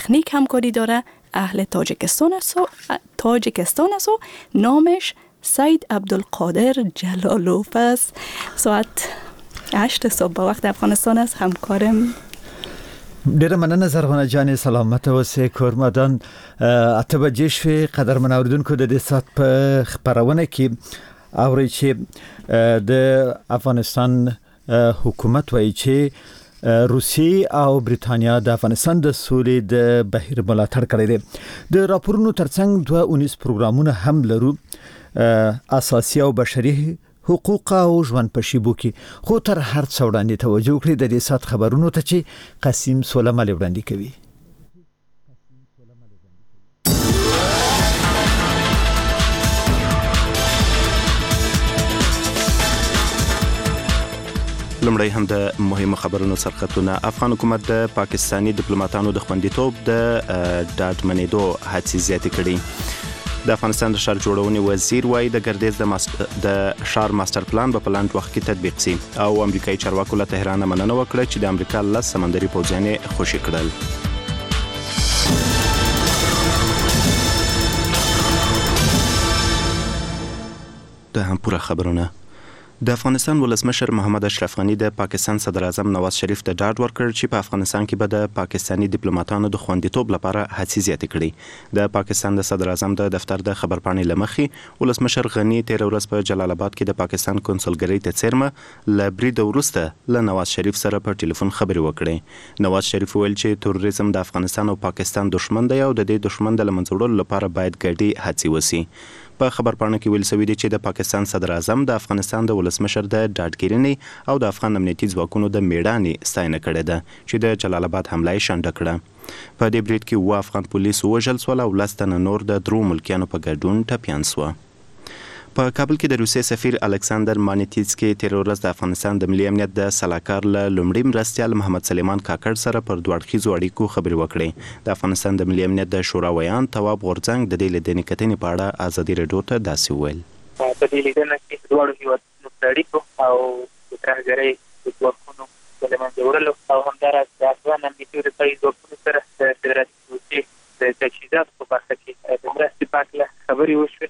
تکنیک همکاری داره، اهل تاجیکستان است و نامش سید عبدالقادر جلالوف است. ساعت 8 صبح به وقت افغانستان است. همکارم ډیره مننه زرغونه جان، سلامت اوسې. کورمدان 8 بجې شوې. قدرمن اوریدونکو، د دې ساعت په خبرونه کې اوري چې د افغانستان حکومت وایي چې روسیې او بریتانیا د افغانستان د سولې د بهیر ملاتړ کړی دی. د راپورونو ترڅنګ 2 پروګرامونه هم لرو، اساسي او بشري حقوق او ژوند په شیبو کې. خو تر هر څه وړاندې توجه وکړئ د دې سات خبرونو ته چې قاسم سلیمانی وړاندې کوي. لمړی هم د مهمو خبرونو سرخطونه. افغان حکومت د پاکستاني ډیپلوماټانو د خوندیتوب د ډاډمنېدو هڅې زیاتې کړي. د افغانستان د ښار جوړونې وزیر وایي د ګردیز د ښار ماستر پلان په لنډ وخت کې تطبیق شي، او امریکایي چارواکو له تهران مننه وکړه چې د امریکا 10 سمندري پوځیان خوشي کړل. د هم پوره خبرونه. د افغانستان ولسمشر محمد اشرف غني د پاکستان صدر اعظم نواز شریف ته ډاډ ورکړ چې په افغانستان کې به د پاکستاني ډیپلوماټانو د خوندیتوب لپاره هڅې زیاتې کړي. د پاکستان د صدر اعظم د دفتر د خبرپاڼې لمخې ولسمشر غني تیر ورځ په جلال آباد کې د پاکستان کنسولګرۍ ته څیرمه له برید وروسته له نواز شریف سره په ټلیفون خبرې وکړې. نواز شریف ویل چې تروریزم د افغانستان او پاکستان دښمن دی او د دې دښمن د لمنځه وړلو لپاره باید ګډې هڅې وشي. په خبرپاڼه کې ویل شوی دی چې د پاکستان صدر اعظم د افغانستان د ولسمشر د ډاډګیرنې او د افغان امنیتي ځواکونو د میړانې ستاینه کړې ده چې د جلال آباد حمله یې شنډه کړه. په دې برید کې 7 افغان پولیس ووژل شول او 10 تنه نور د 3 ملکیانو په ګډون ټپیان شوه. په کابل کې د روسیې سفیر الکساندر مانیتسکی تیر ورځ د افغانستان د ملي امنیت د سلاکار له لومړي مرستیال محمد سلیمان کاکړ سره پر دوه اړخیزو اړیکو خبرې وکړې. د افغانستان د ملي امنیت د شورا ویان تواب غورځنګ د دې لیدنې کتنې په اړه ازادي راډیو ته داسې وویل: په دې لیدنه کې دواړو هیوادونو د اړیکو او د ترهګرۍ د ځواکونو د لمنځه وړلو او همداراز د افغان امنیتي او دفاعي ځواکونو سره د فدرالي روسیې د تجهیزاتو په برخه کې د مرستې په هکله خبرې وشوې.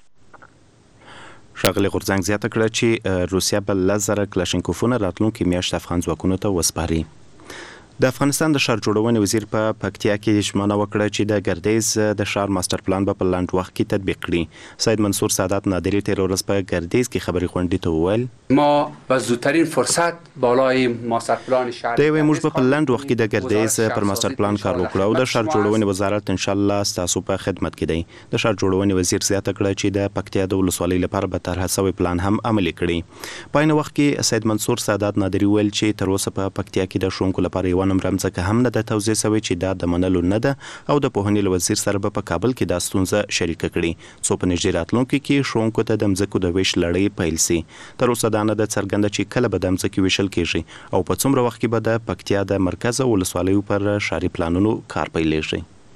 ښاغلي غورځنګ زیاته کړه چې روسیه به 10,000 کلاشینکوفونه راتلونکي میاشت افغان ځواکونو ته وسپاري. د افغانستان د ښار جوړونې وزیر په پکتیا کې ژمنه وکړه چې د ګردیز د ښار ماستر پلان به په لنډ وخت کې تطبیق کړي. سید منصور سعادت نادری تیر ورځ په ګردیز کې خبري غونډې ته وویل: ما به زودترین فرصت بالای ماستر پلان شهر دوی موږ په لنډ وخت کې د ګردیز پر ماستر پلان کار وکړو او د ښار جوړونې وزارت ان شاء الله ستاسو په خدمت کې دی. د ښار جوړونې وزیر زیاته کړه چې د پکتیا د ولسوالۍ لپاره به طرح شوی پلان هم عملي کړي. په عین وخت کې سید منصور سعادت نادری ویل چې تر اوسه په پکتیا کې د ښوونکو لپاره یو نمبر ځکه هم نه د توضیح شوی چې دا د منلو نه ده او د پوهنې وزیر سره په کابل کې دا ستونزه شریکه کړي څو په نږدې راتلونکي کې ښوونکو ته د مځکو د ویش لړۍ پیل شي. تر اوسه دا نه ده څرګنده چې کله به د مځکې ویشل کیږي او په څومره وخت کې به د پکتیا د مرکز او ولسوالیو پر ښاري پلانونو کار پیلېږي.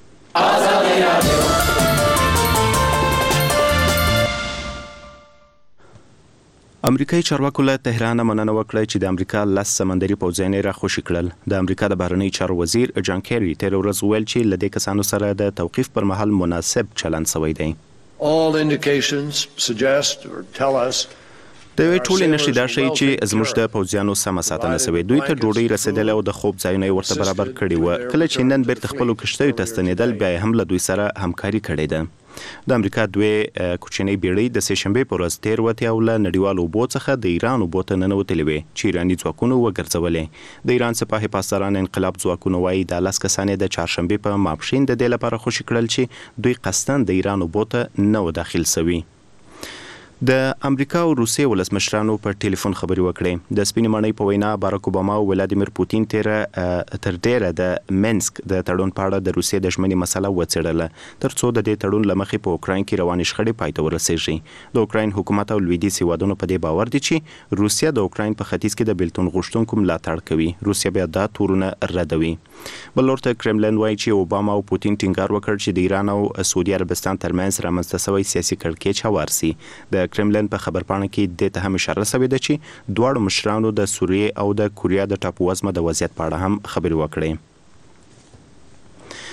امریکایي چارواکو له تهران مننه وکړه چې د امریکا 10 سمندري پوځیان راخوشي کړل. د امریکا د بهرنیو چارو وزیر جان کیری تیر ورځ ویل چې له دې کسانو سره د توقیف پر مهال مناسب چلند شوی دی. All indications suggest or tell us د وی ټولې نشي دا شي چې زموږ د پوځیانو سم ساتنه شوی. دوی ته ډوډۍ رسیدل او د خوب ځایونه ورته برابر کړي و. کله چې نن بیرته خپل کشتیو ته ستنېدل بیا هم له دوی سره همکاري کړې ده. د امریکا دوی کوچنۍ بیړۍ د سهشنبه پر ورځ تیر وته او له نړیوالو اوبو څخه د ایران اوبو ته ننوتلې وې چې ایراني ځواکونو وګرځولې. د ایران سپاهي پاسداران انقلاب ځواکونو وايي د 10 کسانې د چهارشنبه په ماپښین د دې لپاره خوشي کړل چې دوی قصداً د ایران اوبو ته نه و داخل شوي. د امریکا او روسیې ولسمشرانو په ټلیفون خبري وکړې. د سپینې ماڼۍ په وینا باراک اوباما او ولادیمیر پوتین تر ډیره د منسک د تړون په اړه د روسیې د ژمنې مسله وڅېړله ترڅو د دې تړون لمخې په اوکراین کې روانې شخړې پای ته ورسېږي. د اوکراین حکومت او لویدیځ هیوادونو په دې باور دي چې روسیه د اوکراین په ختیځ کې د بیلتون غوښتونکو ملاتړ کوي. روسیه بیا دا تورونه ردوي. بل ورته کرملین وایي چې اوباما او پوتین ټینګار وکړ چې د ایران او سعودي عربستان ترمنځ رامنځته شوی سیاسي کړکېچ هوار شي. د کرملین په خبرپاڼه کې د ته هم اشاره شوې ده چې دواړو مشرانو د سوریې او د کوریا د ټاپووزمه د وضعیت په اړه هم خبرې وکړې.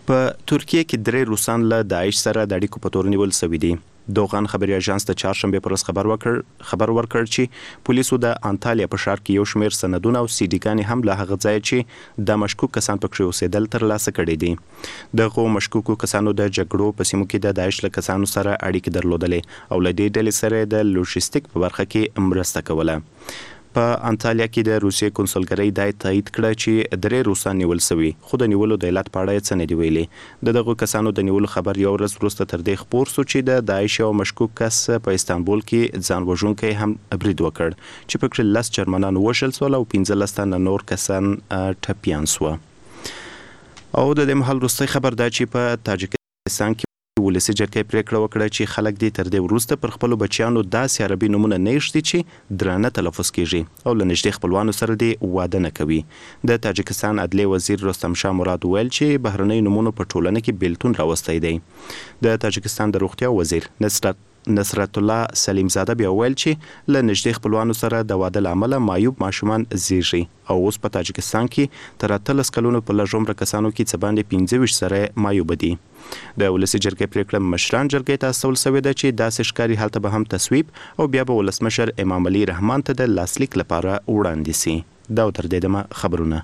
په ترکیه کې 3 روسان له داعش سره د اړیکو په تور نیول شوي دي. دوغان خبري اژانس د چهارشنبه پر ورځ خبر ورکړ چې پولیسو د انټالیا په ښار کې یو شمېر سندونه او سیډیګانې هم له هغه ځای چې د مشکوک کسان پکې اوسېدل ترلاسه کړي دي. دغه مشکوکو کسانو د جګړو په سیمو کې د داعش له کسانو سره اړیکې درلودلې او له دې ډلې سره د لوجستیک په برخه کې مرسته کوله. په انټالیا کې د روسیې کنسولګرۍ دا تایید کړه چې 3 روسان نیول شوي، خو د نیولو د علت په اړه څه نه دی ویلي. دغه کسانو د نیولو خبر یو ورځ وروسته تر دې خبر شو چې د داعش او مشکوک کس په استانبول کې ځان وژونکی هم برید وکړ چې پکې 10 جرمنان وشل سول او 15 تنه نور کسان ټپیان سو. او د دې محل وروستي خبر دا چې په تاجکستان کې ولسی جرګې پریکړه وکړه چې خلک دې تر دې وروسته پر خپل بچیانو داسې عربي نمونه نه ایښتي چې درانه تلفظ کیږي او له نږدې خپلوانو سره دې واده نه کوي. د تاجکستان عدلیې وزیر رستم شاه مراد ویل چې بهرنۍ نمونه په ټولنه کې بیلتون راوستی دی. د تاجکستان د روغتیا وزیر نصرت الله سلیم زاده بیا ویل چې له نږدې خپلوانو سره د واده لامل معیوب ماشومان زیږي او اوس په تاجکستان کې تر 13 کلونو په لږ عمر کسانو کې څه باندې 25 سره معیوب دي. د ولسی جرګې پریکړه مشران جرګې ته استول شوې ده چې داسې ښکاري هلته به هم تصویب او بیا به ولسمشر امام علي رحمان ته د لاسلیک لپاره وړاندې سي. دا تر دې دمه خبرونه.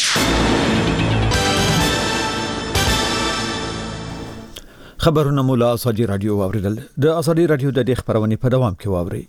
خبرونه مولا ازادي رادیو واوریدل. د ازادي رادیو د دې خبرونه په دوام کې واوري.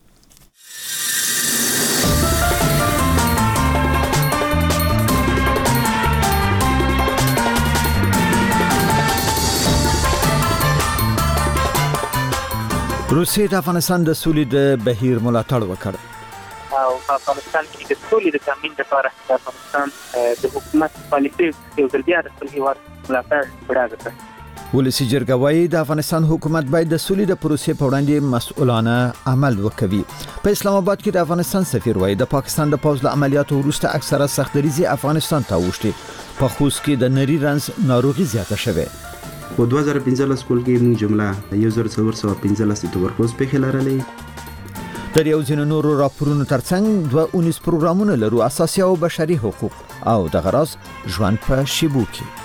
روسیې د افغانستان د سولې د بهیر ملاتړ وکړ او په افغانستان کې د سولې د تامین لپاره د افغانستان د حکومت پالیسي یو ځل بیا د خپل هیواد ملاتړ وړاندې کړ. ولسی جرګه وايي د افغانستان حکومت باید د سولې د پروسې په وړاندې مسؤلانه عمل وکړي. په اسلام آباد کې د افغانستان سفیر وايي د پاکستان د پوځ له عملیاتو وروسته اکثره سختدریزي افغانستان ته وشتي. په خوست کې د نری رنز ناروغي زیاته شوه. په 2015 کال کې موږ جمله 1415 تبرکلوز په خلارلې. تر یو ځینو نورو راپورونو ترڅنګ 219 پروګرامونه لرو اساسي او بشري حقوق او د غراس ژوند په شیبو کې.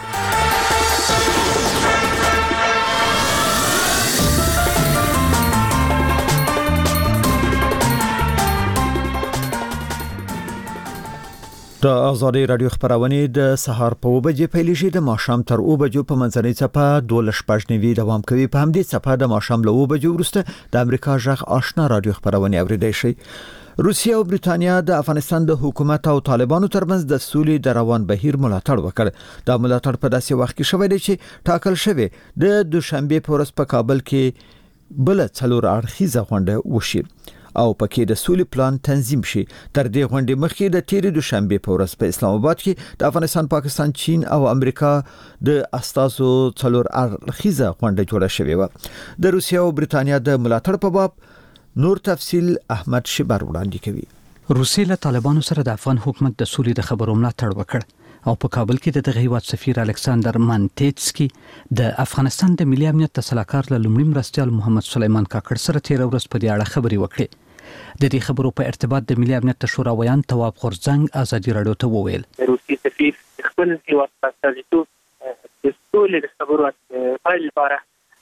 د ازادي رادیو خبرونه د سهار په 2 بجې پیلېږي د ماښام تر 2 بجو په منځنۍ څپه 12:15 دوام کوي. په همدې څپه د ماښام له 2 بجو وروسته د امریکا ژغ آشنا رادیو خبرونه اوریدئ شي. روسیه او بریټانیا د افغانستان د حکومت او طالبانو ترمنځ د سولې د روان بهیر ملاتړ وکړ. دا ملاتړ په داسې وخت کې شوی دی چې ټاکل شوی د دوشنبه په ورځ په کابل کې بل څلور اړخیزه غونډه وشي او پکې د سولې پلان تنظیم شي. تر دې غونډې مخکې د تیرې دوشنبه په ورځ په اسلام آباد کې د افغانستان، پاکستان، چین او امریکا د استازو څلور اړخیزه غونډه جوړه شوې و. د روسیې او بریټانیا د ملاتړ په باب نور تفصیل احمد شبر وړاندې کوي. روسیې له طالبانو سره د افغان حکومت د سولې د خبرو ملاتړ وکړ او په کابل کې د دغه هیواد سفیر الکساندر مانټیټسکي د افغانستان د ملي امنیت د سلاکار له لومړي مرستیال محمد سلیمان کاکړ سره تیر ورځ په دې اړه خبرې وکړې. د دې خبرو په ارتباط د ملي امنیت شورا ویان تواب غورځنګ ازادي رادیو ته وویل روسي سفیر خپل هیواد په استازیتوب د سولې د خبرو پیل لپاره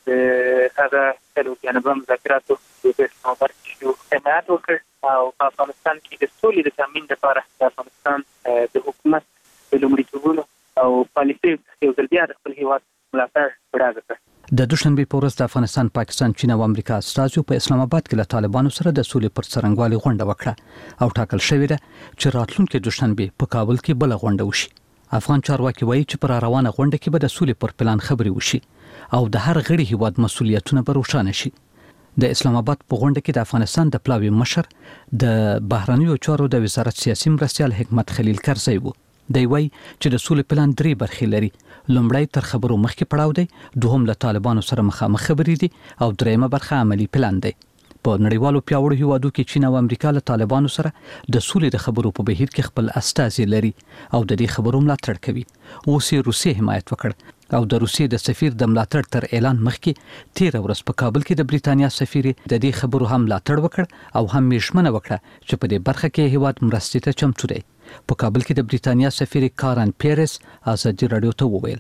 هغه څلور جانبه مذاکراتو د اسلام آباد کې حمایت وکړ او په افغانستان کې د سولې د تامین لپاره د افغانستان د حکومت د لومړیتوبونو او پالیسي یو ځل بیا د خپل هیواد ملاتړ وړاندې کړ. د دوشنبه په ورځ د افغانستان، پاکستان، چین او امریکا استازو په اسلام آباد کې له طالبانو سره د سولې پر څرنګوالي غونډه وکړه او ټاکل شوې ده چې راتلونکي دوشنبه په کابل کې بل غونډه وشي. افغان چارواکي وایي چې پر روانه غونډه کې به د سولې پر پلان خبرې وشي او د هر غړي هیواد مسؤلیتونه به روښانه شي. د اسلام آباد په غونډه کې د افغانستان د پلاوي مشر د بهرنیو چارو د وزارت سیاسي مرستیال حکمت خلیل کرزی وو. دی وایي چې د سولې پلان 3 برخې لري. لومړی تر خبرو مخکې پړاو دی، دوهم له طالبانو سره مخامخ خبرې دي او دریمه برخه عملی پلان دی. په نړیوالو پیاوړو هیوادو کې چین او امریکا له طالبانو سره د سولې د خبرو په بهیر کې خپل استازي لري او د دې خبرو ملاتړ کوي. اوس یې روسیې حمایت وکړ او د روسیې د سفیر د ملاتړ تر اعلان مخکې تیر ورځ په کابل کې د بریټانیا سفیر د دې خبرو هم ملاتړ وکړ او هم یې ژمنه وکړه چې په دې برخه کې هیواد مرستې ته چمتو دی. په کابل کې د بریتانیا سفیر کارن پیرس ازادي رادیو ته وویل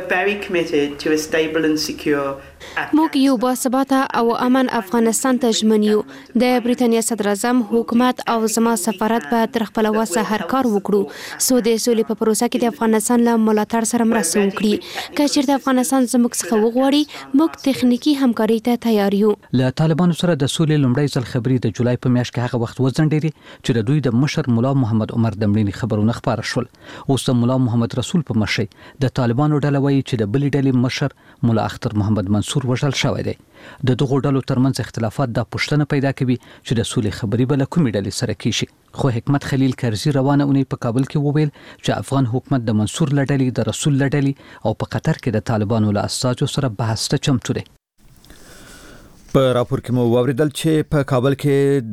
موږ یو باثباته او امن افغانستان ته ژمن یو. د بریتانیا صدر اعظم حکومت او زما سفارت به تر خپل وسه هر کار وکړو سو د سولې په پروسه کې د افغانستان له ملاتړ سره مرسته وکړي. که چیرته افغانستان زموږ څخه وغواړي موږ تخنیکی همکاري ته تیار یو. له طالبانو سره د سولې لومړی ځل خبري د جولای په میاشت کې هغه وخت وځنډېري چې د دوی د مشر مولا محمد عمر د مړینې خبرونه خبر شول. اوس د مولا محمد رسول په مشرۍ د طالبانو ډله وایي چې د بلې ډلې مشر مولا اختر محمد منصور وژل شوی دی. د دغو ډلو ترمنځ اختلافات دا پوښتنه پیدا کوي چې د سولې خبري بل کومې ډلې سره کیږي. خو حکمت خلیل کرزي روانه اونۍ په کابل کې وویل چې افغان حکومت د منصور لډلې د رسول لډلې او په قطر کې د طالبانو له اساسو سره بحث ته چمتو دي. په راپور کې مو واوریدل چې په کابل کې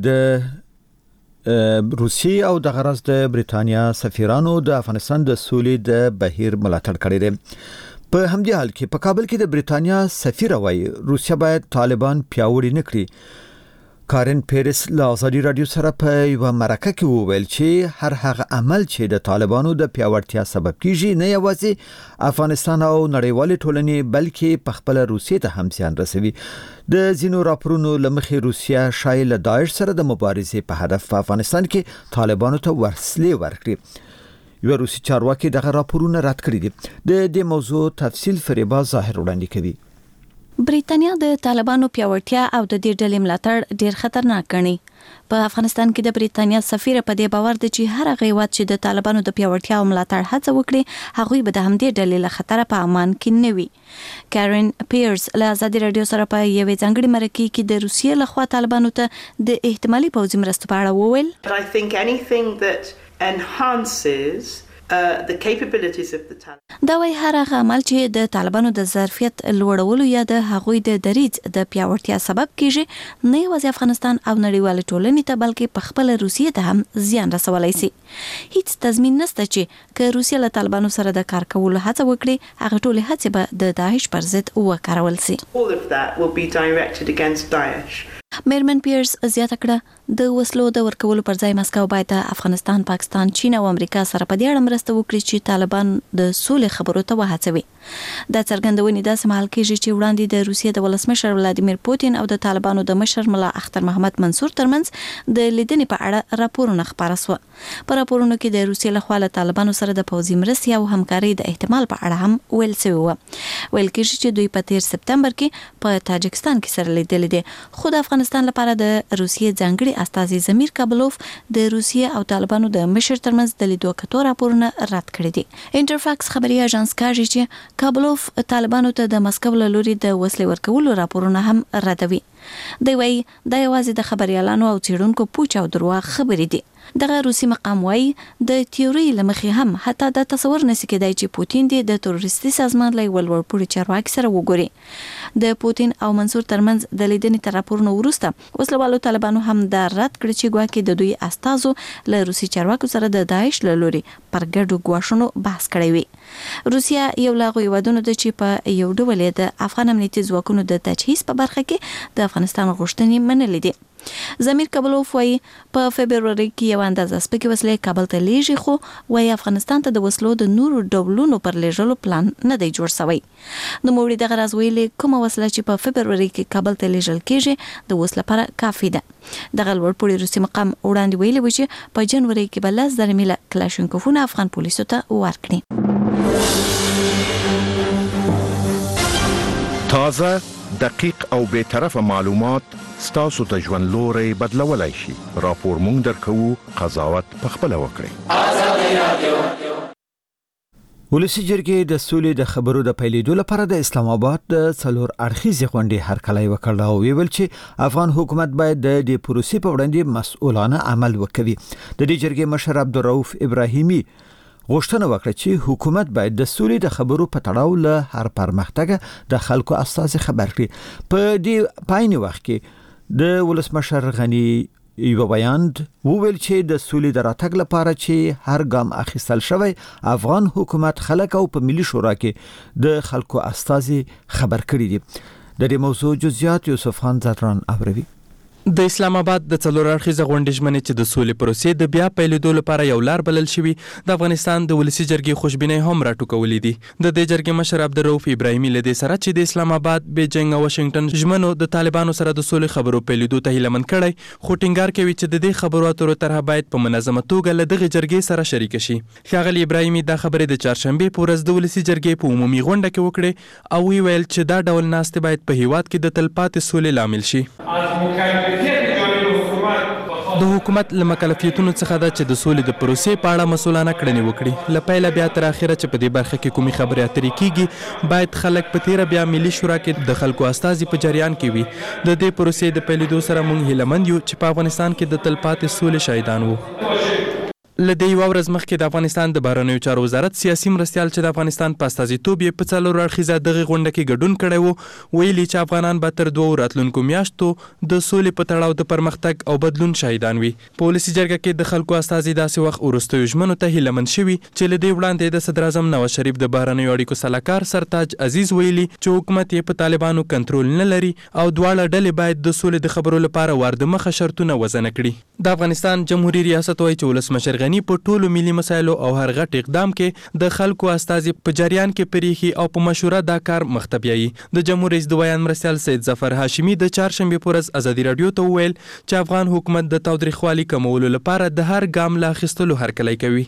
د روسیې او د غرض د بریتانیا سفیرانو د افغانستان د سولې د بهیر ملاتړ کړی دی. په همدې حال کې په کابل کې د بریتانیا سفیر وايي روسیا باید طالبان پیاوړي نکړي. کارن پیرس له ازادي رادیو سره په یو مرکه کې وویل چې هر هغه عمل چې د طالبانو د پیاوړتیا سبب کیږي نه یوازې افغانستان او نړیوالې ټولنې بلکې په خپل روسیې ته هم زیان رسوي. د ځینو راپورونو لمخې روسیا شایل داعش سره د مبارزې په هدف په افغانستان کې طالبانو ته ورسلې ورکړي. یو روسي چارواکي دغه راپورونه رد کړي دي. د دې موضوع تفصیل فریبا ظاهر وړاندې کوي. بریتانیا د طالبانو پیاوړتیا او د دې ډلې ملاتړ ډیر خطرناک ګڼي. په افغانستان کې د بریتانیا سفیر په دې باور دی چې هر هغه هیواد چې د طالبانو د پیاوړتیا او ملاتړ هڅه وکړي هغوی به د همدې ډلې له خطر په امان کې نه وي. کارن پیرس له ازادي رادیو سره په یوې ځانګړې مرکې کې د روسیې لخوا طالبانو ته د احتمالي پوځي مرستو په اړه وویل. I think anything that enhances the capabilities of the Taliban. دا وایي هر هغه عمل چې د طالبانو د ظرفیت لوړولو یا د هغوی د دریځ د پیاوړتیا سبب کیږي نه یوازې افغانستان او نړیوال ټولنې ته بلکې په خپل روسیې ته هم زیان رسولای شي. هیڅ تضمین نشته چې که روسیه له طالبانو سره د کار کولو هڅه وکړي هغه ټولې هڅې به د داعش پر ضد وکارول شي. All of that will be directed against Daesh. میرمن پیرس زیاته کړه د وسلو د ورکولو پر ځای مسکو باید د افغانستان، پاکستان، چین او امریکا سره په دې اړه مرسته وکړي چې طالبان د سولې خبرو ته وهڅوي. دا څرګندونې داسې مهال کېږي چې وړاندې د روسیې د ولسمشر ولادیمیر پوتین او د طالبانو د مشر ملا اختر محمد منصور ترمنځ د لیدنې په اړه راپورونه خپاره شو. په راپورونو کې د روسیې لخوا له طالبانو سره د پوځي مرستې او همکارۍ د احتمال په اړه هم ویل شوی و. ویل کېږي چې دوی په 13 سپتمبر کې په تاجکستان کې سره لیدل دي. خو د افغانستان لپاره د روسیې ځانګړي استازي زمیر کابلوف د روسیې او طالبانو د مشر ترمنځ د لیدو کتو راپورونه رد کړي دي. انټرفاکس خبري اژانس کاږي چې کابلوف طالبانو ته د مسکو له لوري د وسلې ورکولو راپورونه هم ردوي. دوی وايي دا یوازې د خبريالانو او څېړونکو پوچ او درواغ خبرې دي. دغه روسي مقام وايي د تیوري لمخې هم حتی د تصور نشي کېدای چې پوتین د تروریستي سازمان له ولورپوړي چارواکي سره وګوري. د پوتین او منصور ترمنځ د لیدنې تر راپورونو وروسته وسلوالو طالبانو هم دا رد کړ چې ګواکې د دوی استازو له روسي چارواکو سره د داعش له لوري پر ګډو ګواښونو بحث کړی وي. روسیا یو لا غوښتنه ده چې په یو ډول د افغان امنیتي ځواکونو د تجهیز په برخه کې د افغانستان غوښتنې منلې دي. زمیر کابلوف وايي په فبرवरी کې یو اندازه سپکې وسلې کابل ته لیږي خو وايي افغانستان ته د وسلو د نورو ډولونو پر لیږلو پلان نه دی جوړ شوی. نو موري دغه راز ویلي کومه وسله چې په فبرवरी کې کابل ته لیږل کېږي د وسله لپاره کافي ده. دغه لوړپوړي روسي مقام وړاندې ویلي و چې په جنوري کې بل 10,000 میله کلاشینکوفونه افغان پولیسو ته ورکړي. تازه، دقیق او به طرفه معلومات ستاسو ته ژوند لوري بدلولای شي. راپور مونږ درکو، قضاوت پخپله وکړئ. آزادي رادیو. ولسی جرګې د سولې د خبرو د پیلېدو لپاره د اسلام آباد د څلور اړخیزې غونډې هرکلی وکړ او ویل چې افغان حکومت باید د دې پروسې په وړاندې مسؤلانه عمل وکړي. د دې جرګې مشر عبدالرؤف ابراهیمي غوښتنه وکړه چې حکومت باید د سولې د خبرو په تړاو له هر پرمختګ د خلکو استازي خبر کړي. په دې پاین وخت کې د ولسمشر غنی یو بیان وویل چې د سولې د راتګ لپاره چې هر ګام اخیستل شوی افغان حکومت خلک او په ملي شورا کې د خلکو استازي خبر کړي دي. د دې موضوع جزئیات یوسف خان زادران اوروي. د اسلام آباد د څلور اړخیزه غونډې ژمنې چې د سولې پروسې د بیا پیلېدو لپاره یو لار بلل شوي د افغانستان د ولسي جرګې خوشبینۍ هم راټوکولې دي. د دې جرګې مشر عبدالرؤف ابراهیمي له دې سره چې د اسلام آباد، بیجینګ او واشنګټن ژمنو د طالبانو سره د سولې خبرو پیلېدو ته هیله مند کړی، خو ټینګار کوي چې د دې خبرو اترو طرحه باید په منظمه توګه له دغې جرګې سره شریکه شي. ښاغلي ابراهیمي دا خبرې د چهارشنبې په ورځ د ولسي جرګې په عمومي غونډه کې وکړې او ویل چې دا ډول ناستې باید په هیواد کې د تلپاتې سولې لامل شي. د حکومت له مکلفیتونو څخه ده چې د سولې د پروسې په اړه مسؤلانه کړنې وکړي. له پیله بیا تر اخره چې په دې برخه کې کومې خبرې اترې کیږي باید خلک په تیره بیا ملي شورا کې د خلکو استازي په جریان کې وي. د دې پروسې د پیلېدو سره موږ هیله مند یو چې په افغانستان کې د تلپاتې سولې شاهدان وو. له دې یوه ورځ مخکې د افغانستان د بهرنیو چارو وزارت سیاسي مرستیال چې د افغانستان په استازیتوب یې په څلورو اړخیزه دغې غونډه کې ګډون کړی و، ویلي چې افغانان به تر 2 راتلونکو میاشتو د سولې په تړاو د پرمختګ او بدلون شاهدان وي. په ولسي جرګه کې د خلکو استازي داسې وخت وروستیو ژمنو ته هیله مند شوي چې له دې وړاندې د صدراعظم نواز شریف د بهرنیو اړیکو سلاکار سرتاج عزیز ویلي چې حکومت یې په طالبانو کنټرول نه لري او دواړه ډلې باید د سولې د خبرو لپاره واردمخه شرطونه وضع کړي. د افغانستان جمهوریت ریاست وایي چې ولسمشر غني په ټولو ملي مسایلو او هر غټ اقدام کې د خلکو استازي په جریان کې پریخي او په مشوره دا کار مخته بیایي. د جمهور رئیس د بیان مرستیال سید ظفر هاشمي د چهارشنبې په ورځ ازادي راډیو ته وویل چې افغان حکومت د تاوتریخوالي کمولو لپاره د هر ګام له اخیستلو هرکلی کوي.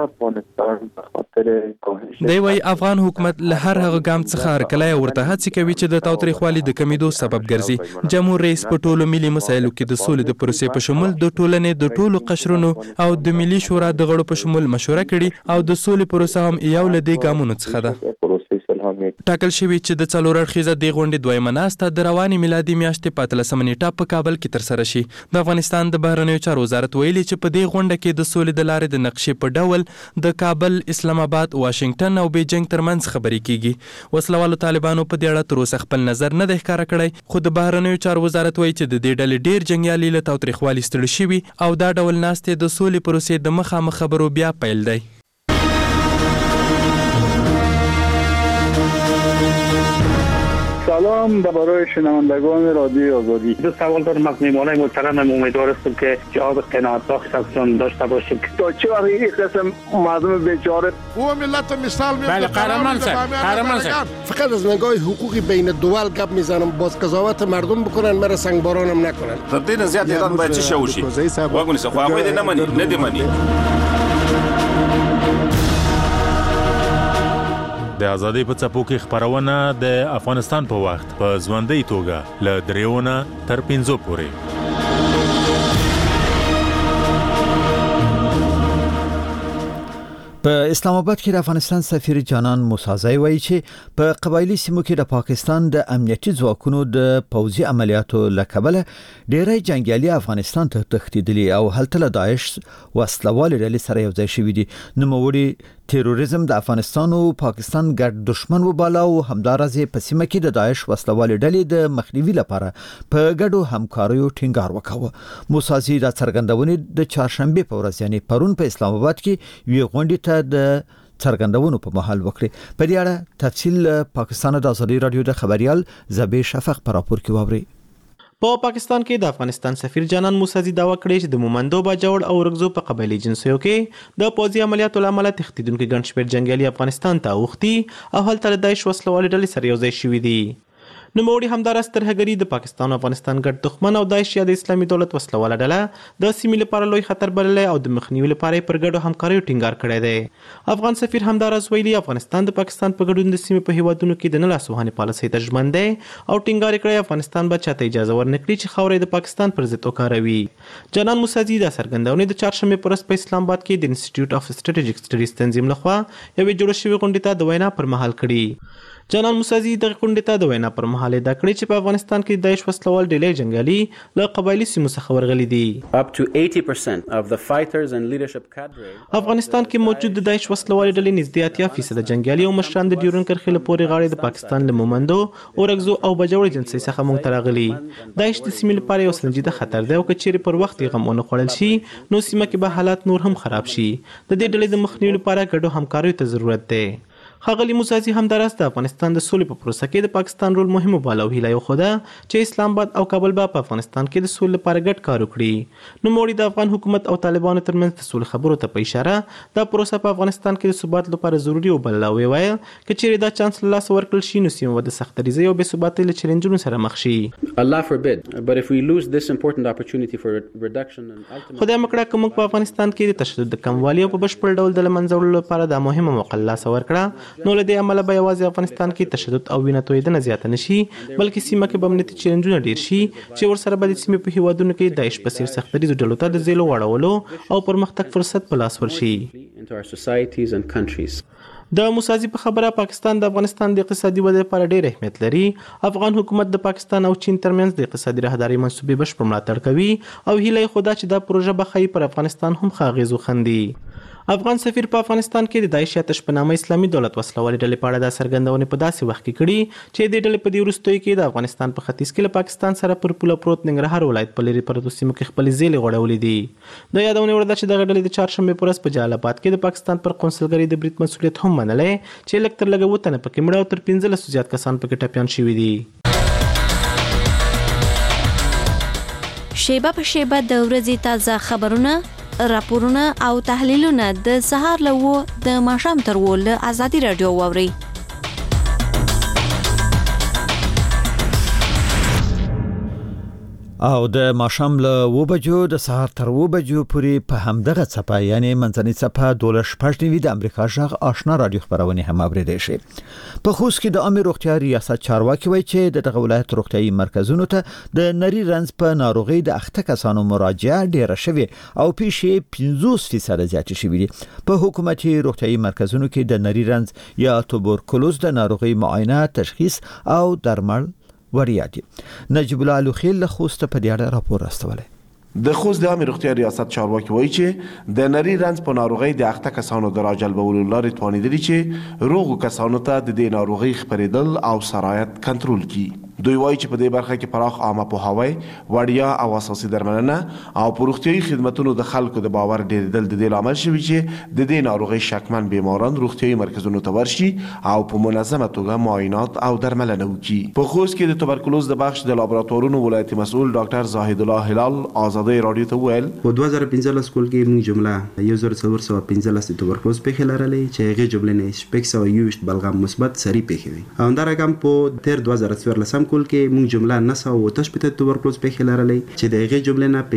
دی وایي افغان حکومت له هر هغه ګام څخه هرکلی او ورته هڅې کوي چې د تاوتریخوالي د کمیدو سبب ګرځي. جمهور رئیس په ټولو ملي مسایلو کې د سولې د پروسې په شمول د ټولنې د ټولو قشرونو او د ملي شورا د غړو په شمول مشوره کړي او د سولې پروسه هم یو له دې ګامونو څخه ده. ټاکل شوي چې د څلور اړخیزه دې غونډې دویمه ناسته د روانې میلادي میاشتې په 13 نیټه په کابل کې ترسره شي. د افغانستان د بهرنیو چارو وزارت ویلي چې په دې غونډه کې د سولې د لارې د نقشې په ډول د کابل، اسلام آباد، واشنګټن او بیجینګ ترمنځ خبرې کیږي. وسلوالو طالبانو په دې اړه تر اوسه خپل نظر نه دی ښکاره کړی، خو د بهرنیو چارو وزارت وایي چې د دې ډلې ډیر جنګیالي له تاوتریخوالي ستړي شوي او دا ډول ناستې د سولې پروسې د مخامخ خبرو بیا پیل دی. سلام برای شنوندگان رادیوی آزادی. دو سوال دارم از میهمانان محترمم. امیدوار هستم که جواب قناعت بخش ازشون داشته باشیم. تا چه وقت این قسم مردم بیچاره او ملت مثال میاد؟ بله قهرمان صاحب فقط از نگاه حقوقی بین دول گپ میزنم، باز قضاوت مردم بکنن، مرا سنگبارانم نکنن. تر دې نه زیات ایران باید چی شوشي واګونی څه خو هغه دې نه مني، نه دې مني. د ازادۍ په څپو کې خبرونه د افغانستان په وخت په ژوندۍ توګه له 3 تر 5 پورې. په اسلام آباد کې د افغانستان سفیر جانان موسازی وایي چې په قبایلی سیمو کې د پاکستان د امنیتي ځواکونو د پوځي عملیاتو له کبله ډېری جنګیالي افغانستان ته تښتېدلي او هلته له داعش وسلوالې ډلې سره یوځای شوي دي. نوموړي تیروریزم د افغانستان او پاکستان ګډ دشمن وباله او همدارز په سیمه کې د داعش وسلوالې ډلې د مخنیوي لپاره په ګډو همکاریو ټینګار وکاوه. موسازی دا څرګندونې د چهارشنبې په ورځ یعنی پرون په اسلام آباد کې وی غونډې ته د څرګندونو په محل وکړي. په دې اړه تفصیل پاکستان د ازادي رادیو د خبريال زبی شفق پر راپور کې واوري. په پاکستان کې د افغانستان سفیر جانان موسازی داوا کړې چې د مومندو باجوړ او رګزو په قبایلی جنسیو کې د پوځي عملیاتو لامل تښتیدونکو ګڼ شمېر جنګیالي افغانستان ته اوښتي او هلته له داعش وسلوالې ډلې سره یوځای شوي دي. نوموړي همداراز ترهګري د پاکستان او افغانستان ګډ دښمن او داعش یا د اسلامي دولت وسلواله ډله د سیمې لپاره لوی خطر بللی او د مخنیوي لپاره پر ګډو همکاریو ټینګار کړی دی. افغان سفیر همداراز ویلي افغانستان د پاکستان په ګډون د سیمې په هیوادونو کې د نه لاسوهنې پالیسۍ ته ژمن دی او ټینګار کړی افغانستان به چاته اجازه ورنکړي چې خاوره د پاکستان پر ضد وکاروي. جانان موسازی دا څرګندونې د چهارشنبې په ورځ په اسلام آباد کې د انسټیټیوټ اف سټریټیجیک سټډیز تنظیم لخوا یوې جوړه شوې غونډې ته د وینا پر مهال کړي. جانان موسازی د غونډې ته د وینا پر مهال دا کړی چې په افغانستان کې داعش وسلوال ډلې جنګیالي له قبایلی سیمو څخه ورغلي دي. Up to 80% of the fighters and leadership cadre افغانستان کې موجود د داعش وسلوال ډلې نږدې 80% جنګیالي او مشران د ډیورن کرښې له پورې غاړې د پاکستان له مومندو او رګزو او بجوړ جنسي څخه مونږ ته راغلي. داعش د سیمې لپاره یو سنجیده خطر دی او که چیرې پر وخت یې غم ونه خوړل شي نو سیمه کې به حالات نور هم خراب شي. د دې ډلې د مخنیوي لپاره ګډو همکاریو ته ضرورت دی. ښاغلي موسازي همداراز د افغانستان د سولې په پروسه کې د پاکستان رول مهم وباله او هیله یې وښوده چې اسلام آباد او کابل به په افغانستان کې د سولې لپاره ګډ کار وکړي. نوموړي د افغان حکومت او طالبانو ترمنځ د سولې خبرو ته په اشاره دا پروسه په افغانستان کې د ثبات لپاره ضروري وبلله او وویل که چیرې دا چانس له لاسه ورکړل شي نو سیمه به د سختدریزۍ او بې ثباتۍ له چیلنجونو سره مخ شي. Allah forbid, but if we lose this important opportunity for reduction and ultimately خدای مکړه که موږ په افغانستان کې د تشدد د کموالي او په بشپړ ډول د له منځه وړلو لپاره دا مهمه موقع له لاسه ورکړه نو له دې امله به یوازې افغانستان کې تشدد او وینه تویېدنه زیاته نه شي بلکې سیمه کې به امنیتي چیلنجونه ډېر شي چې ورسره به د سیمې په هیوادونو کې داعش په څېر سختدریزو ډلو ته د ځېلو واړولو او پرمختګ فرصت په لاس ورشي. into our societies and countries. د موسازي په خبره پاکستان د افغانستان د اقتصادي ودې لپاره ډېر اهمیت لري. افغان حکومت د پاکستان او چین ترمنځ د اقتصادي راهدارۍ منصوبې بشپړ ملاتړ کوي او هیله یې خو دا چې دا پروژه به ښایي پر افغانستان هم ښه اغېز وښندي. افغان سفیر په افغانستان کې د داعش یا تش په نامه اسلامي دولت وسلوالې ډلې په اړه دا څرګندونې په داسې وخت کې کړي چې دې ډلې په دې وروستیو کې د افغانستان په ختیځ کې له پاکستان سره پر پوله پروت ننګرهار ولایت په لرې پرتو سیمو کې خپلې زیلې غوړولې دي. د یادونې وړ ده چې دغه ډلې د چهارشنبې په ورځ په جلال آباد کې د پاکستان پر قونسلګرۍ د برید مسؤلیت هم منلی چې لږ تر لږه 7 تنه پکې مړه او تر 15 زیات کسان پکې ټپیان شوي دي. شیبه په شیبه د ورځې تازه خبرونه، راپورونه او تحلیلونه د سهار له 9 د ماښام تر 10 له ازادي رادیو واورئ. او د ماښام له 9 بجو د سهار تر 9 بجو پورې په همدغه څپه یعنی منځنۍ څپه 12.9 د امریکا ژغ آشنا رادیو خبرونه هم اوریدئ شي. په خوست کې د عامه روغتیا ریاست چارواکي وایي چې دغه ولایت روغتیايي مرکزونو ته د نری رنځ په ناروغي د اخته کسانو مراجعه ډیره شوې او پیښې 50% زیاتې شوې دي. په حکومتي روغتیايي مرکزونو کې د نری رنځ یا توبرکلوز د ناروغي معاینه، تشخیص او درمل وړیا دي. نجیب الله لوخیل له خوست په دې اړه راپور راستولی. د خوست د عامه روغتیا ریاست چارواکي وایي چې د نری رنځ په ناروغۍ د اخته کسانو د راجلبولو لارې توانیدلي چې روغو کسانو ته د دې ناروغۍ خپرېدل او سرایت کنټرول کړي. دوی وایي چې په دې برخه کې پراخ عامه پوهاوی، وړیا او اساسي درملنه او په روغتیايي خدماتو د خلکو د باور ډېرېدل د دې لامل شوي چې د دې ناروغۍ شکمن بیماران روغتیايي مرکزونو ته ورشي او په منظمه توګه معاینات او درملنه وکړي. په خوست کې د توبرکلوز د بخش د لابراتوارونو ولایتي مسؤل ډاکټر زاهد الله هلال آزادۍ رادیو ته وویل په 2015 کال کې موږ جمله 1415 د توبرکلوز پیښې لرلې چې هغې جملې نه 621 بلغم مثبت سری پیښې وي او همدارنګه په تیر 2014 کال کې موږ جمله 918 توبرکلوز پیښې لرلې چې د هغې جملې نه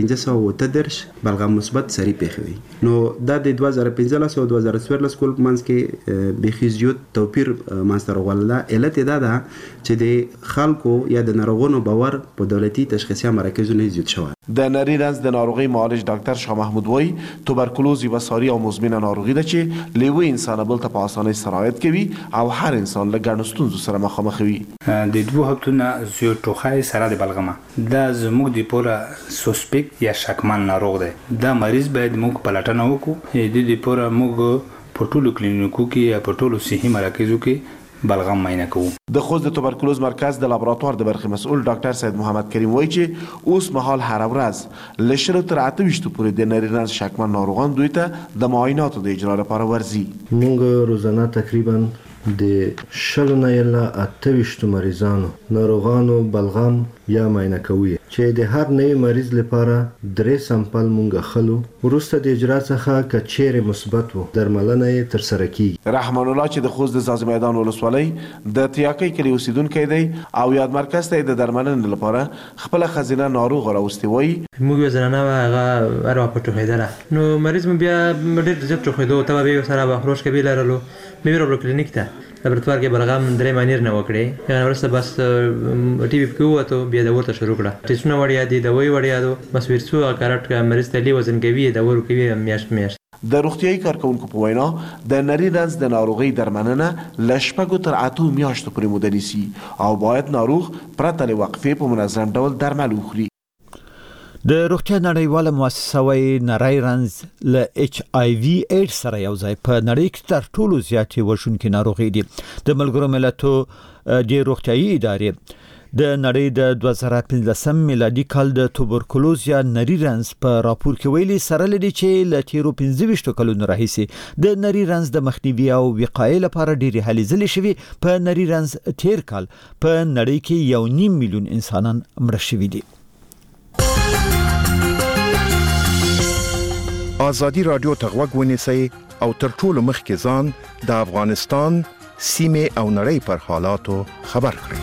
513 بلغم مثبت سری پیښې وي. نو دا د 2015 او 2014 کال منځ کې بیخي زیات توپیر منځته راغلی. علت دا ده چې د خلکو یا د ناروغانو باور په دولتي تشخیصي مراکزونو زیات شوی. د نری رنځ د ناروغۍ معالج ډاکټر شاه محمود وایي توبرکلوز یوه ساري او مزمنه ناروغي ده چې له یوه انسانه بل ته په اسانۍ سرایت کوي او هر انسان له ګڼو ستونزو سره مخامخ وي. د 2 هفتونه زیات ټوخی سره د بلغمه دا زموږ د پوره سسپیکټ یا شکمن ناروغ دی. دا مریض باید موږ پلټنه وکړو. د دې پوره موږ په ټولو کلینیکو کې یا په ټولو صحي مراکزو کې بلغم معاینه کوو. د خوست د توبرکلوز مرکز د لابراتوار د برخې مسؤل ډاکټر سید محمد کریم وایي چې اوس مهال هر ورځ له 10 تر 28 پورې د نری رنځ شکمن ناروغان دوی ته د معایناتو د اجرا لپاره ورځي. موږ روزانه تقریبا د 10 نه اله 28 مریضانو ناروغانو بلغم یا معاینه کوي چې د هر نوي مریض لپاره 3 سامپل مونږ خلو وروسته د اجرا څخه کچېره مثبت وو درملنه یې تر سره کیږي. رحمان الله چې د خوست د زاز میدان ولسوالۍ د تیاکۍ کلی اوسیدونکی دی او یاد مرکز ته د درملنې لپاره خپل خزینه ناروغ راوستي وایي موږ زنانه هغه اروا په ټوخېدله نو مریض مې بیا ډېر زیات ټوخېدو ته به سره به خروش کوي لرلو مې ورو کلینیک ته لابراتوار کې بلغم 3 مانیر نه وکړي یعنی ورسته بس ټي وی کې وته بیا د ورته شروع کړه ټیسټونه وړیا دي د وی وړیا دي بس ورڅو کارت مریض ته لی وزن کوي د ور کوي میاشت. د روغتیايي کارکونکو په وینا د نری رنځ د ناروغۍ درملنه له 6 تر 8 میاشتو پورې موده نیسي او باید ناروغ پرته له وقفې په منظم ډول درمل وخوري. د روغتیا نړیواله مؤسسه وايي نری رنځ له HIV ایډز سره یو ځای په نړۍ کې تر ټولو زیاتې وژونکې ناروغي دي. د ملګرو ملتونو د روغتیايي ادارې د نړۍ د 2015 میلادي کال د توبرکلوز یا نری رنځ په راپور کې ویلي سره لري چې ل تیرو 15 کلونو راهیسې د نری رنځ د مخنیوي او وقایې لپاره ډېری هلې ځلې شوي. په نری رنځ تیر کال په نړۍ کې 1.5 میلیون انسانان مړه شوي دي. ازادي رادیو ته غوږ ونیسئ او تر ټولو مخکې ځان د افغانستان سیمه او نړۍ پر حالاتو خبر کړئ.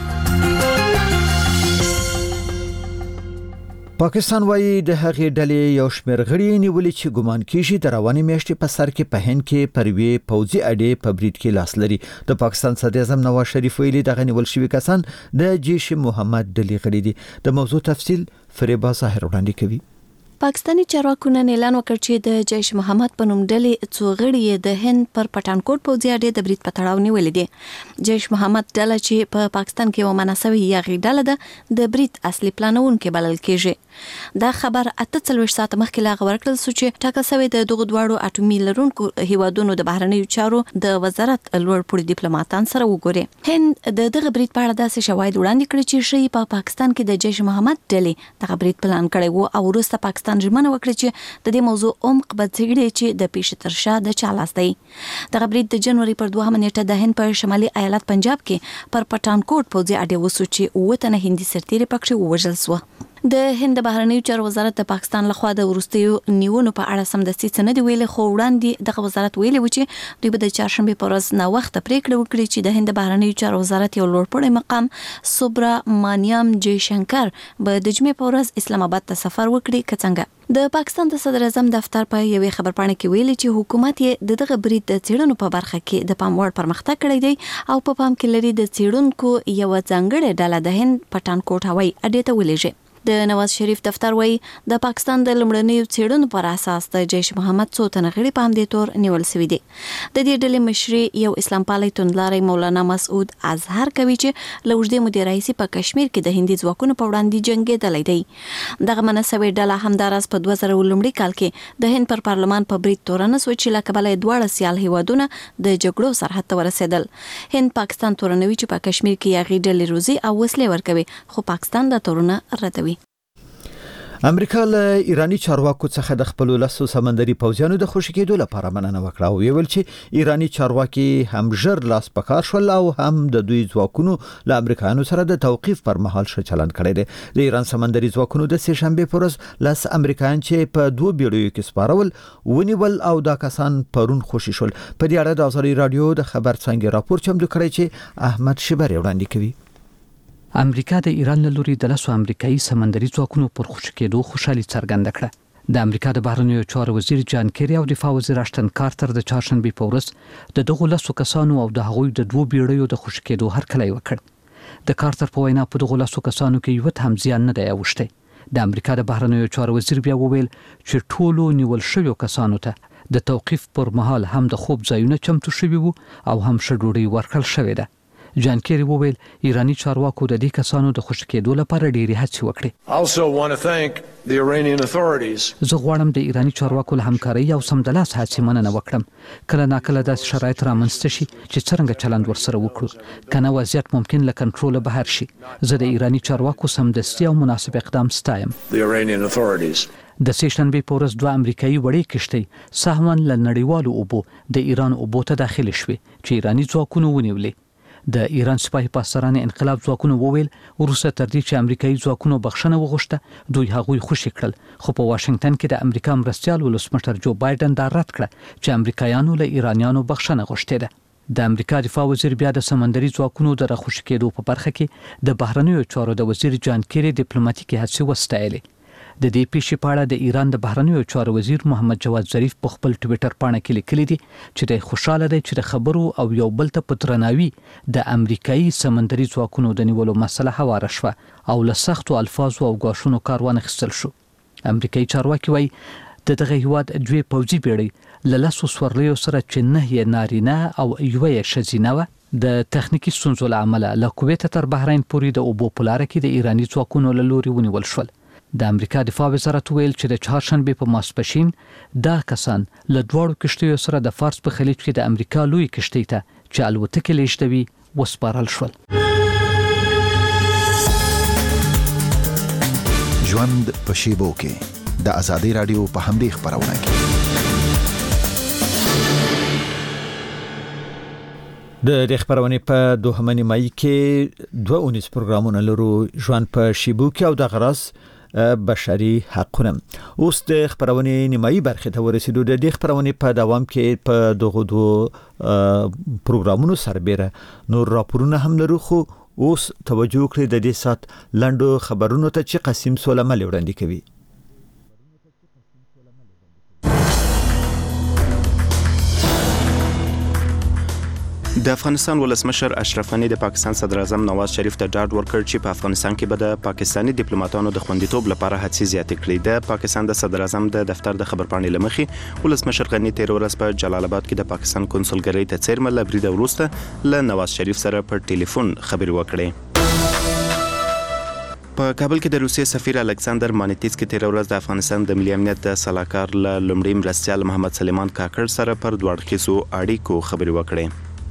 پاکستان وايي د هغې ډلې یو شمېر غړي نیولي چې ګومان کیږي د روانې میاشتې په سر کې په هند کې پر یوې پوځي اډې په برید کې لاس لري. د پاکستان صدر اعظم نواز شریف ویلي دغه نیول شوي کسان د جیش محمد ډلې غړي دي. د موضوع تفصیل فریبا ظاهر وړاندې کوي. پاکستانی چارواکو نن اعلان وکړ چې د جیش محمد په نوم ډلې څو غړي د هند پر پټانکوټ پوځي اډې د برید په تړاو نیولې دي. جیش محمد ډله چې په پاکستان کې یو مناسبه یاغي ډله ده د برید اصلي پلانونکو بلل کېږي. دا خبر 48 ساعت مخکې لا ورکړل شو چې ټاکل شوی د دغه دواړو اټومي لرونکو هیوادونو د بهرنیو چارو د وزارت لوړ پوړي ډیپلوماټان سره وګوري. هند د دغه برید په اړه داسې شواهد وړاندې کړي چې شي په پاکستان کې د جیش محمد ډلې دغه برید پلان کړی وو او وروسته پاکستان ژمنه وکړه چې د دې موضوع عمق به څېړي چې د پیش تر شا د چا لاس دی. دغه برید د جنوري پر 2 نیټه د هند په شمالي ایالت پنجاب کې پر پټانکوټ پوځي اډې وسو چې وته نه هندي سرتیري پکښې ووژل شو. د هند بهرنیو چارو وزارت د پاکستان لخوا د وروستیو نیونو په اړه سمدستي څه نه دی ویلي، خو وړاندې دغه وزارت ویلي و چې دوی به د چهارشنبې په ورځ نا وخته پریکړه وکړي چې د هند بهرنیو چارو وزارت یو لوړپوړی مقام سوبرامانیام جیشنکر به د جمعې په ورځ اسلام آباد ته سفر وکړي. که څنګه د پاکستان د صدر اعظم دفتر په یوې خبرپاڼه کې ویلي چې حکومت یې دغه برید د څېړنو په برخه کې د پام وړ پرمختګ کړی دی او په پام کې لري د څېړونکو یو ځانګړې ډله د هند پټانکوټ هوایي اډې ته ولېږي. د نواز شریف دفتر وایي د پاکستان د لمړنیو څېړنو پر اساس د جیش محمد څو تنه غړي په همدې تور نیول شوي دي. د دې ډلې مشري یو اسلام پالي توندلاري مولانا مسعود اظهر کوي چې له اوږدې مودې راهیسې په کشمیر کې د هندي ځواکونو په وړاندې جنګېدلی دی. دغه مناسبې ډله همداراز په 2000 کال کې د هند پر پارلمان په برید تورنه سوه چې له کبله یې دواړه سیال هیوادونه د جګړو سرحد ته ورسېدل. هند پاکستان تورنوي چې په کشمیر کې یاغي ډلې روزي او وسلې ورکوي، خو پاکستان دا تورونه ردوي. امریکا له ایرانی چارواکو څخه د خپل لاسو سمندري پوځیانو د خوشی کېدو لپاره مننه وکړه او ویل چې ایرانی چارواکي هم ژر لاس پکار شول او هم د دوی ځواکونو له امریکایانو سره د توقیف پر مهال ښه چلند کړی دی. د ایران سمندري ځواکونو د سه شنبه پر ورځ لاس امریکایان چې په 2 بیړیو کې سپارول ونیول او دا کسان پرون خوشی شول. په دې اړه د ازادي رادیو د خبر څنګه راپور چمتو کړی چې احمد شبر وړاندې کوي. امریکا د ایران له لوري د لاسو امریکایي سمندري ځواکونو پر خوشی کېدو خوشحالي څرګنده کړه. د امریکا د بهرنیو چارو وزیر جان کیری او دفاع وزیر اشتن کارتر د چهارشنبې په ورځ د دغو لاسو کسانو او د هغوی د 2 بیړیو د خوشی کېدو هرکلی وکړ. د کارتر په وینا په دغو لاسو کسانو کې یو هم زیان نه دی اوښتی. د امریکا د بهرنیو چارو وزیر بیا وویل چې ټولو نیول شویو کسانو ته د توقیف پر مهال هم د خوب ځایونه چمتو شوي وو او هم ښه ډوډۍ ورکړل شوې ده. جان کیری وویل ایرانی چارواکو د دې کسانو د خوشی کېدو لپاره ډېرې هڅې وکړې. زه غواړم د ایرانی چارواکو له همکارۍ او سمدلاس هڅې مننه وکړم. کله ناکله داسې شرایط رامنځته شي چې څرنګه چلند ورسره وکړو، کنه وضعیت ممکن له کنټروله بهر شي. زه د ایرانی چارواکو سمدستي او مناسب اقدام ستایم. د سه شنبې په ورځ 2 امریکایي وړې کشتۍ سهماً له نړیوالو اوبو د ایران اوبو ته داخلي شوې چې ایرانی ځواکونو ونیولې. د ایران سپاهي پاسداران انقلاب ځواکونو وویل وروسته تر دې چې امریکایي ځواکونو بخښنه وغوښته دوی هغوی خوشي کړل، خو په واشنگټن کې د امریکا مرستیال ولسمشر جو بایدن دا رد کړه چې امریکایانو له ایرانیانو بخښنه غوښتې ده. د امریکا دفاع وزیر بیا د سمندري ځواکونو د راخوشي کېدو په برخه کې د بهرنیو چارو د وزیر جان کیری ډیپلوماټیکي هڅې وستایلې. د دې پیښې په اړه د ایران د بهرنیو چارو وزیر محمد جواد ظریف په خپل ټویټر پاڼه کې لیکلي دي چې د خوشاله دی چې د خبرو او یو بل ته په درناوي د امریکایي سمندري ځواکونو د نیولو مسله هواره شوه او له سختو الفاظو او ګواښونو کار وانخیستل شو. امریکایي چارواکي وایي د دغه هیواد 2 پوځي بیړۍ له لاسو سورلیو سره چې 9 نارینه او 1 ښځینه وه د تخنیکی ستونزو له امله له کویت تر بحرین پورې د اوبو په لاره کې د ایرانی ځواکونو له لوري ونیول شول. د امریکا دفاع وزارت ویل چې د چهارشنبې په ماسپښین دا کسان له 2 کشتیو سره د فارس په خلیج کې د امریکا لوی کشتۍ ته چې الوتکې لیږدوي وسپارل شول. ژوند په شیبو کې د ازادي رادیو په همدې خبرونه کې د خبرونه په دوهمه نیمایي کې 2 پروګرامونه لرو ژوند په شیبو کې او د غراس بشري حقونه. اوس د خبرونه نیمایي برخه ته ورسېدو. د خبرونه په دوام کې په دغه 2 پروګرامونو سربېره نور راپورونه هم لرو، خو اوس توجه کړئ د دې سات لنډو خبرونو ته چې قاسم سولمل وړاندې کوي. د افغانستان ولسمشر اشرف غنی د پاکستان صدر اعظم نواز شریف ته ډاډ ورکړ چې په افغانستان کې به د پاکستاني ډیپلوماټانو د خوندیتوب لپاره هڅې زیاتې کړي. د پاکستان د صدر اعظم د دفتر د خبرپاڼې لمخې ولسمشر غنی تیر ورځ په جلال آباد کې د پاکستان کنسولګرۍ ته څیرمه لبري د وروسته له نواز شریف سره په ټلیفون خبرې وکړې. په کابل کې د روسیې سفیر الکساندر مانیتسکی تیر ورځ د افغانستان د ملي امنیت د سلاکار له لومړي مرستیال محمد سلیمان کاکړ سره پر دوړخیزو اړیکو خبرې وکړې.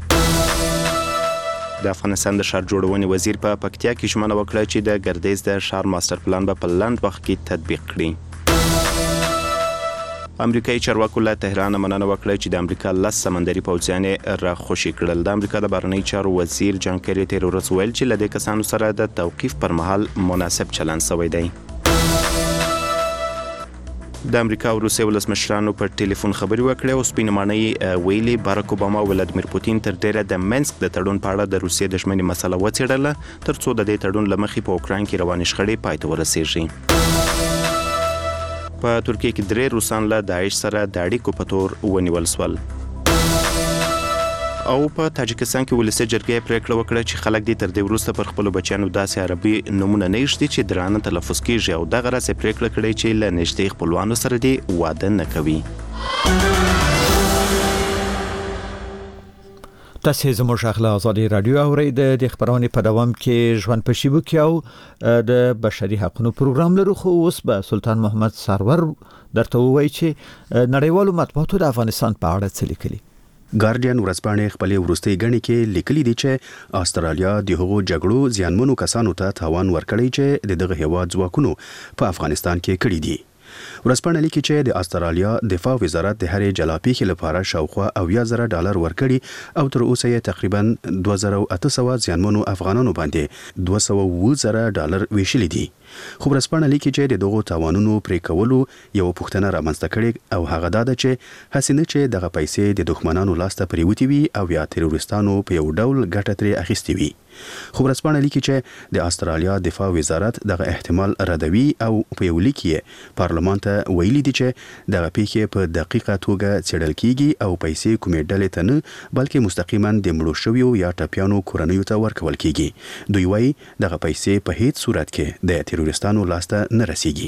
د افغانستان د ښار جوړونې وزیر په پکتیا کې ژمنه وکړه چې د ګردیز د ښار ماستر پلان به په لنډ وخت کې تطبیق کړي. امریکایي چارواکو له تهران مننه وکړه چې د امریکا 10 سمندري پوځیان راخوشي کړل. د امریکا د بهرنی چارو وزیر جان کیری تیر ورځ ویل چې له دې کسانو سره د توقیف پر مهال مناسب چلند شوی دی. د امریکا او روسیې ولسمشرانو په ټلیفون خبرې وکړې او سپینمانۍ ویلي باراک اوباما او ولادیمیر پوتین تر ډیره د منسک د تړون په اړه د روسیې د ژمنې مسله وڅېړله ترڅو د دې تړون له مخې په اوکراین کې روانې شخړې پای ته ورسیږي. په ترکیه کې 3 روسان له داعش سره د اړیکو په تور ونیول شول. او په تاجکستان کې ولسي جرګې پریکړه وکړه چې خلک دې تر دې وروسته پر خپل بچیانو داسې عربي نمونه نه ایږدي چې درانه تلفظ کیږي او دغه راځي پریکړه کړې چې له نږدې خپلوانو سره دې واده نه کوي. تاسو زموږ اخلا ازادي رادیو اورئ. د خبرونه په دوام کې ژوند په شیبو کې او د بشري حقوقو پروګرام لرو، خو اوس به سلطان محمد سرور درته وایي چې نړیوالو مطبوعاتو د افغانستان په اړه څه لیکلي. ګارډین ورځپاڼې خپلې وروستۍ غڼې کې لیکلي دي چې استرالیا د هغو جګړو زیانمنو کسانو ته تاوان ورکړی چې دغه هیواد ځواکونو په افغانستان کې کړی دي. ورځپاڼه لیکي چې د استرالیا دفاع وزارت د هرې جلاپیخي لپاره شاوخوا $10,000 ورکړي او تر اوسه یې تقریبا 2800 زیانمنو افغانانو باندې $210,000 ویشلي دي. خو ورځپاڼه لیکي چې دغه تاوانونو پرې کولو یو پوښتنه رامنځته کړي او هغه دا ده چې حسینه چې دغه پیسې د دښمنانو لاسته پریوتی وي او یا تروریستانو په یو ډول ګټه ترې اخیستي وي. خو ورځپاڼه لیکي چې د استرالیا دفاع وزارت دغه احتمال ردوي او په یو لیک یې پارلمان ته ویلي دي چې دغه پیښې په دقیقه توګه څېړل کیږي او پیسې کومې ډلې ته نه بلکې مستقیما د مړو شویو یا ټپیانو کورنیو ته ورکول کیږي. دوی وایي دغه پیسې په هیڅ صورت کې د تروریستانو لاسته نه رسیږي.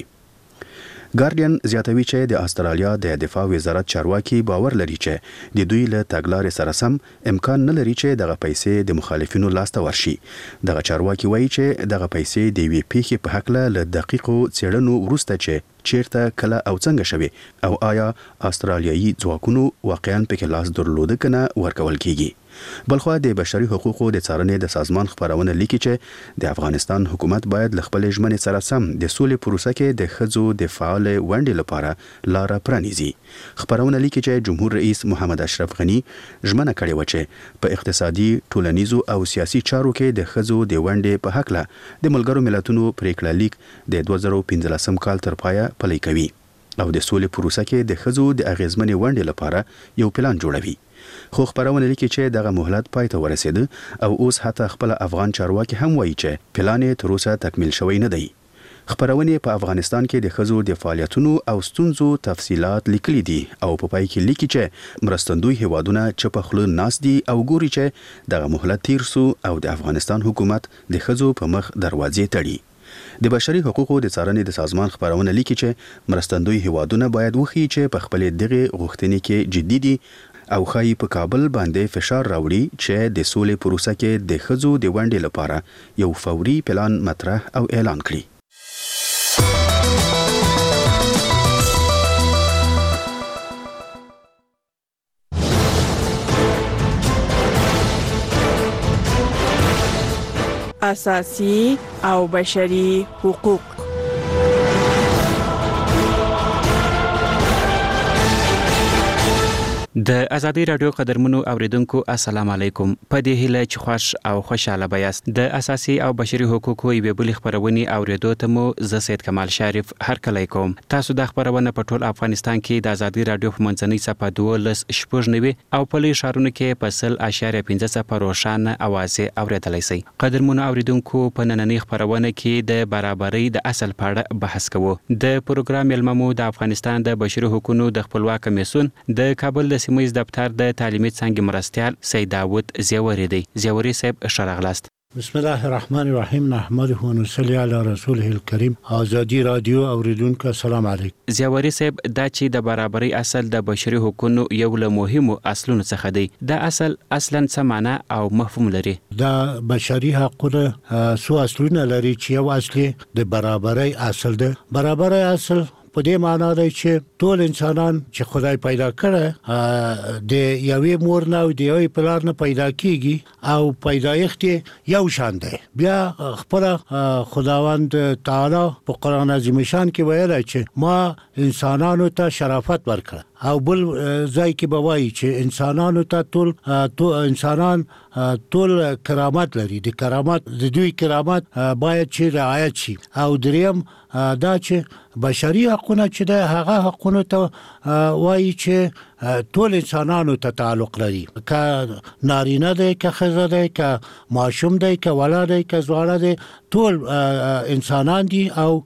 ګارډین زیاتوي چې د استرالیا د دفاع وزارت چارواکي باور لري چې د دوی له تګلارې سره سم امکان نه لري چې دغه پیسې د مخالفینو لاسته ورشي. دغه چارواکي وایي چې دغه پیسې د وی پیښې په حق له دقیقو څېړنو وروسته چې چیرته کله او څنګه شوي او آیا استرالیایي ځواکونو واقعا پکې لاس درلوده کنه ورکول کیږي. بلخو د بشري حقوقو د څارنې د سازمان خبرونه لیکي چې د افغانستان حکومت باید له خپل ژمنې سره سم د سولې پروسه کې د ښځو د فعال ونډې لپاره لار پرانیزي. خبرونه لیکي چې جمهور رئیس محمد اشرف غنی ژمنه کړې و چې په اقتصادي، ټولنیزو او سیاسي چارو کې د ښځو د ونډې په حق له د ملګرو ملتونو پریکړه لیک د 2015 کال تر پایه پلي کوي او د سولې پروسه کې د ښځو د اغیزمنې ونډې لپاره یو پلان جوړوي. خو خبرونه لیکي چې دغه مهلت پای ته ورسېده او اوس حتی خپل افغان چارواکي هم وایي چې پلان یې تر اوسه تکمیل شوی نه دی. خبرونه په افغانستان کې د ښځو د فعالیتونو او ستونزو تفصيلات لیکلي دي او په پای کې لیکي چې مرستندوی هیوادونه چې په خله ناس دي او ګوري چې دغه مهلت تیر سو او د افغانستان حکومت د ښځو په مخ دروازې تړي. د بشري حقوقو د څارنې د سازمان خبرونه لیکي چې مرستندوی هیوادونه باید وخی چې په خپل دغه غوښتنې کې جدي دي او خای په کابل باندې فشار راوړي چې د سولې پروسه کې د ښځو د ونډې لپاره یو فوري پلان مطرح او اعلان کړي. اساسي او بشري حقوق د ازادي رادیو قدرمنو اوریدونکو السلام علیکم. په دې هیله چې خوش او خوشاله بیاست. د اساسي او بشري حقوقو یوې بلې خبرونې اوریدو ته مو زه سید کمال شریف هرکلی کوم. تاسو د خبرونه په ټول افغانستان کې د ازادي رادیو په منځنۍ صفحه 12.9 او په لوی ښارونو کې په 0.5 روښانه اوازې اوریدلی شئ. قدرمنو اوریدونکو په نننۍ خبرونه کې د برابرۍ د اصل په اړه بحث کوو. د پروګرام ملممو د افغانستان د بشري حقوقو د خپلواک کمیسیون د کابل د سیمه دفتر د تعلیمي څانګې مرستیال سید داود زیوري دی. زیوري صاحب شراغلاست. بسم الله الرحمن الرحیم. نحمده و نصلی علی رسوله الکریم. ازادي رادیو اوریدونکو السلام علیکم. زیوري صاحب دا چې د برابرۍ اصل د بشري حقوقو یو له مهمو اصلونو څخه دی. دا اصل اصلا څه معنی او مفهوم لري؟ دا بشري حقوق څو اصلونه لري چې یو اصلي د برابرۍ اصل ده. برابرۍ اصل په دې معنا دی چې ټول انسانان چې خدای پیدا کړي د یوې مور نه او د یوې پلار نه پیدا کیږي او پیدایښت یو شان دی. بیا خپل خداوند تعالی په قران عظیم شان کې ویل چې ما انسانانو ته شرافت ورکړ او بل ځای کې به وایي چې انسانانو ته ټول انسانان ټول کرامت لري. د کرامت د دوی کرامت باید چې رعایت شي. او دریم دا چې بشري حقوق چې د هغه حقوقو ته وایي چې ټول انسانانو ته تعلق لري. که نارینه دی، که ښځه دی، که ماشوم دی، که ولد دی، که زوړه دی، ټول انسانان دي او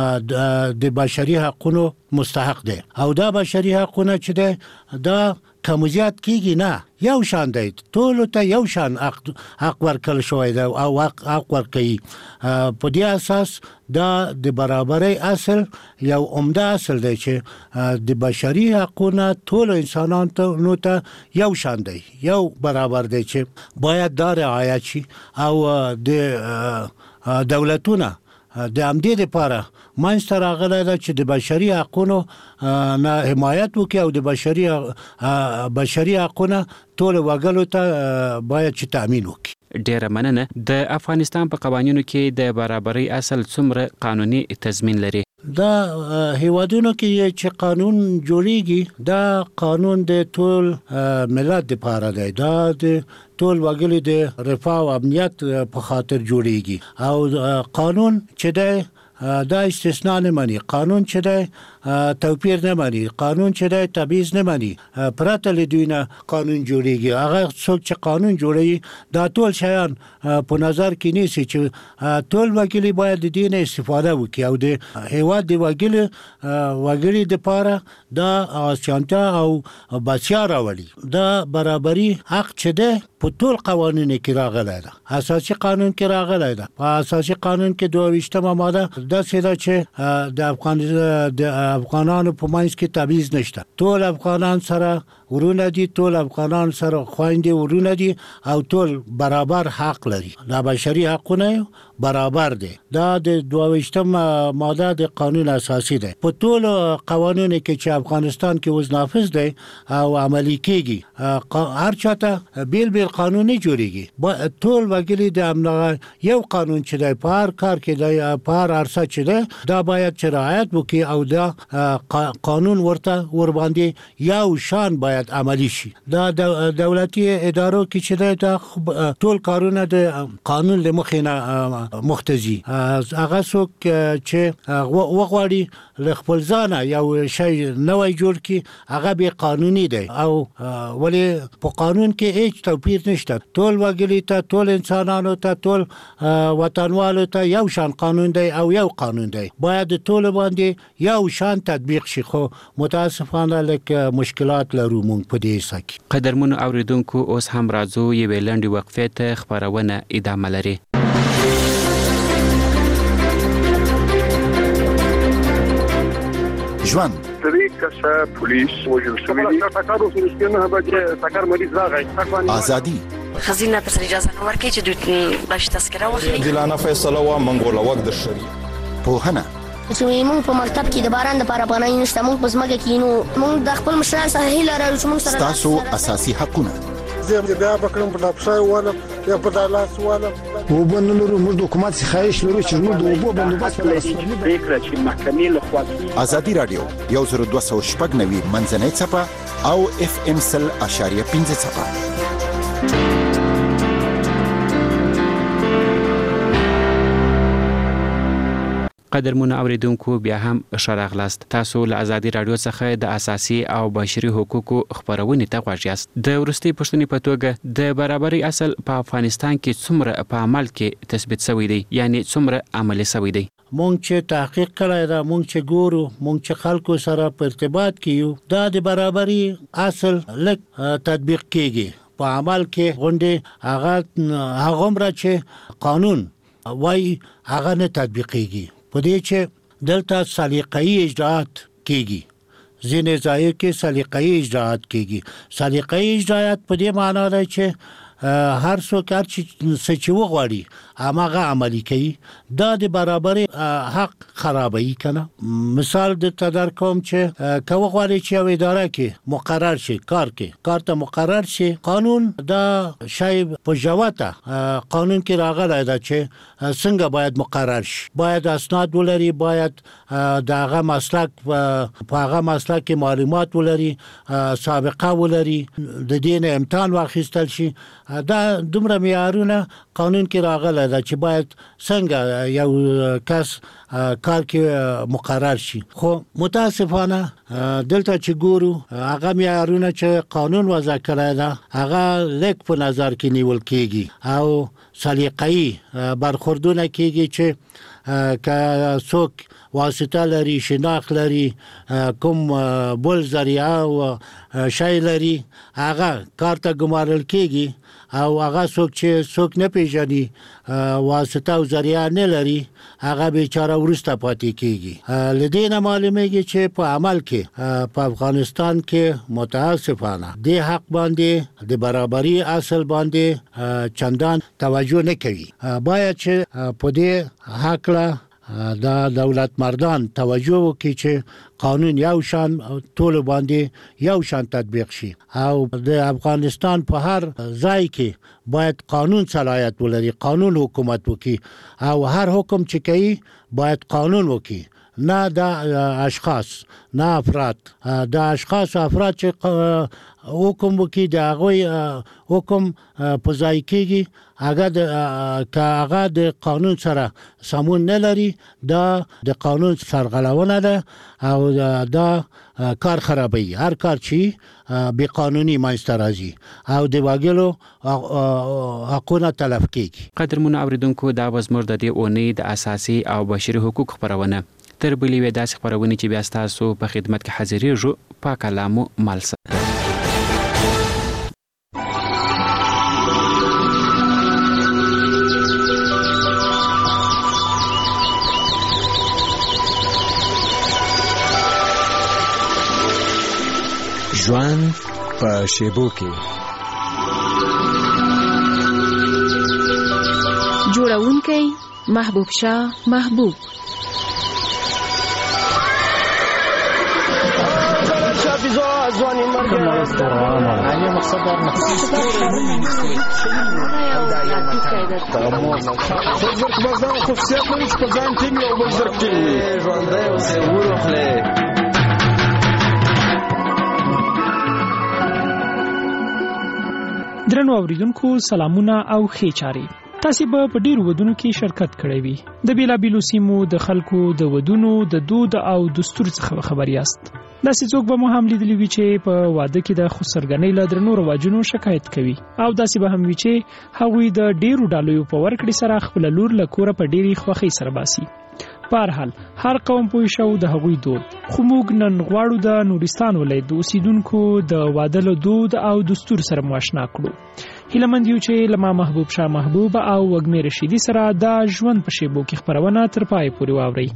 د بشري حقوقو مستحق دي. او دا بشري حقوقونه چې ده دا کم زیات کیږي نه، یو شان دی. ټول ته یو شان حق ورکړل شوی دی او حق ورکوي. په دې اساس دا د برابرۍ اصل یو عمده اصل دی چې د بشري حقوقو ټول انسانان ته یو شان دی، یو برابر دی چې باید دا رعایت شي. او د دولتونه د همدې لپاره منځته راغلی ده چې د بشري حقوقو نه حمایت وکړي او د بشري حقوقو ټول وګړو ته باید چې تامین وکړي. ډیره مننه. د افغانستان په قوانینو کې د برابرۍ اصل څومره قانوني تضمین لري؟ دا هیوادونو کې چې قانون جوړیږي دا قانون د ټول ملت لپاره دی. دا د ټول وګړي د رفاه او امنیت په خاطر جوړیږي. او قانون چې دی دا استثناء نه مانی. قانون چې دی توپیر نه مانی. قانون چې دی تبعیض نه مانی. پرته له دوی نه قانون جوړیږي. هغه څوک چې قانون جوړوي دا ټول شیان په نظر کې نیسي چې ټول وګړي باید د دې نه استفاده وکړي او د هیواد د وګړي لپاره دا اسانتیا او بچیا راولي. دا برابري حق چې دی په ټول قوانینو کې راغلی ده. اساسي قانون کې راغلی ده. په اساسي قانون کې 22مه ماده دا څه ده چې د افغانانو په منځ کې تبعیض نشته. ټول افغانان سره ورونه دي، ټول افغانان سره خويندې ورونه دي او ټول برابر حق لري. دا بشري حقونه برابر دي. دا د 22مه ماده د قانون اساسي ده. په ټول قوانینو کې چې افغانستان کې اوس نافذ دي او عملي کیږي هر چاته بیل قانون نه جوړیږي. ټول وګړي د امنه یو قانون چې د پار کار کې د پار ارسه چې ده دا باید چې رعایت وکړي او دا قانون ورته ور باندې یو شان باید عملی شي. دا دولتي ادارو کې چې ده ټول کارونه د قانون له مخې نه مختزي. هغه څوک چې وغواړي له خپل ځانه یو شی نوی جوړ کړي هغه به قانوني دی او ولی په قانون کې هیڅ توپیر نشته. ټول وګړي ته، ټول انسانانو ته، ټول وطنوالو ته یو شان قانون دی او یو قانون دی. باید ټول باندې یو شان تطبیق شي. خو متاسفانه لکه مشکلات لرو مونږ په دې سکه. قدرمنو اوریدونکو اوس هم راځو یوې لنډې وقفې ته. خبرونه ادامه لري. ژوند درې کسه پولیس وژل شوي دي. ټاکارو سره نه بجې ټاکار مریض راغی. ازادي خزینه تر اجازه نه ورکړي چې دوی باش تذکره واخلي. دلانه فیصله وا منګوله وخت د شری پوهنه چې موږ په مکتب کې د باران د لپاره پناه نشته. موږ په ځمکه کې نو موږ د خپل مشران سره هیله لرو چې موږ سره تاسو اساسي حقونه زه بیا بکرم په ډاکټر ونه یا په دغه لاس والم اوبه نه لرو. موږ د حکومت څخه خواهش لرو چې موږ د اوبو بندوبست په لاس ولرو. پریکړه چې محکمې لخوا ازادي رادیو 10290 منځنۍ څپه او FM 100.5 څپه. قدرمن اوریدونکو بیا هم شراغلاست. تاسو له ازادي رادیو څخه د اساسي او بشري حقوقو خبرونه ته غواړئ. د ورستي پښتني په توګه د برابرۍ اصل په افغانستان کې څومره په عمل کې تثبیت شوی دی، یعنی څومره عملي شوی دی؟ مونږ چې تحقیق کړی دا، مونږ چې ګورو، مونږ چې خلکو سره په ارتباط کې یو، دا د برابرۍ اصل لږ تطبیق کیږي په عمل کې. غونډې هغه عمره چې قانون وای هغه نه تطبیقېږي. په دې چې دلته سلیقه‌ای اجراءات کیږي، ځینې ځای کې سلیقه‌ای اجراءات کیږي. سلیقه‌ای اجراءات په دې معنی دی چې هر څوک هر څه وغواړي هغه عملي کوي. دا د برابرۍ حق خرابوي کنه. مثال د تدار کوم چې کوم غواړي چې یو اداره کې مقرر شي، کار ته مقرر شي، قانون دا شی په جواته قانون کې راغلی دا چې څنګه باید مقرر شي، باید اسناد ولري، باید دغه مسلک په هغه مسلک کې معلومات ولري، سابقه ولري، د دین امتحان واخیستل شي. دا دومره معیارونه قانون کې راغلی دا چې باید څنګه یو کس کار کې مقرر شي. خو متاسفانه دلته چې ګورو هغه معیارونه چې قانون وضع کړی دا هغه لیک په نظر کې نیول کېږي او سلیقه‌ای برخوردونه کېږي چې که څوک واسطه لري، شناخت لري، کوم بل ذریعه او شای لري، هغه کار ته ګمارل کېږي او هغه څوک نه پیژني، واسطه او ذریعه نه لري، هغه بیچاره ورسته پاتې کېږي. لدینه معلومیږي چې په عمل کې په افغانستان کې متاسفانه د حق باندې د برابرۍ اصل باندې چندان توجه نه کوي. باید چې په دې حق دا دولت مردان توجه وکړي چې قانون یو شان ټول باندې یو شان تطبیق شي او د افغانستان په هر ځای کې باید قانون صلاحیت ولري، قانون حکومت وکړي او هر حکم چې کوي باید قانون وکړي، نه د اشخاص نه افراد. د اشخاص افراد چې حکم وکړي د هغوی حکم په ځای کېږي، هغه د قانون سره سمون نه لري، دا د قانون سرغړونه ده او دا کار خرابوي. هر کار چې بې قانوني منځته راځي او د وګړو حقونه تلف کېږي. قدرمن اوریدونکو دا وزمر د دې اونۍ د اساسي او بشري حقوق خبرونه. تر بلې وې داسې خبرونه چې بیا تاسو په خدمت کې حاضرېږو. په کلامو مالسه ژوند په شیبو کې جوړونکی محبوب شاه محبوب. درنو اوریدونکو سلامونه او ښې چارې. تاسو به په ډیرو ودونو کې شرکت کړی وي. د بیلابیلو سیمو د خلکو د ودونو د دود او دستور څخه خبر یاست. داسې څوک به مو هم لیدلی وي چې په واده کې د خسرګنۍ له درنو رواجونو شکایت کوي او داسې به هم وي چې هغوی د ډیرو ډالیو په ورکړې سره خپل لور له کوره په ډیرې خوښۍ سره باسي. په هر حال هر قوم پوه شو د هغوی دود. خو موږ نن غواړو د نورستان ولایت د اوسیدونکو د واده له دود او دستور سره مو آشنا کړو. هیله مند یو چې لما محبوب شاه محبوب او وږمې رشیدي سره د ژوند په شیبو کې خبرونه تر پای پورې واورئ.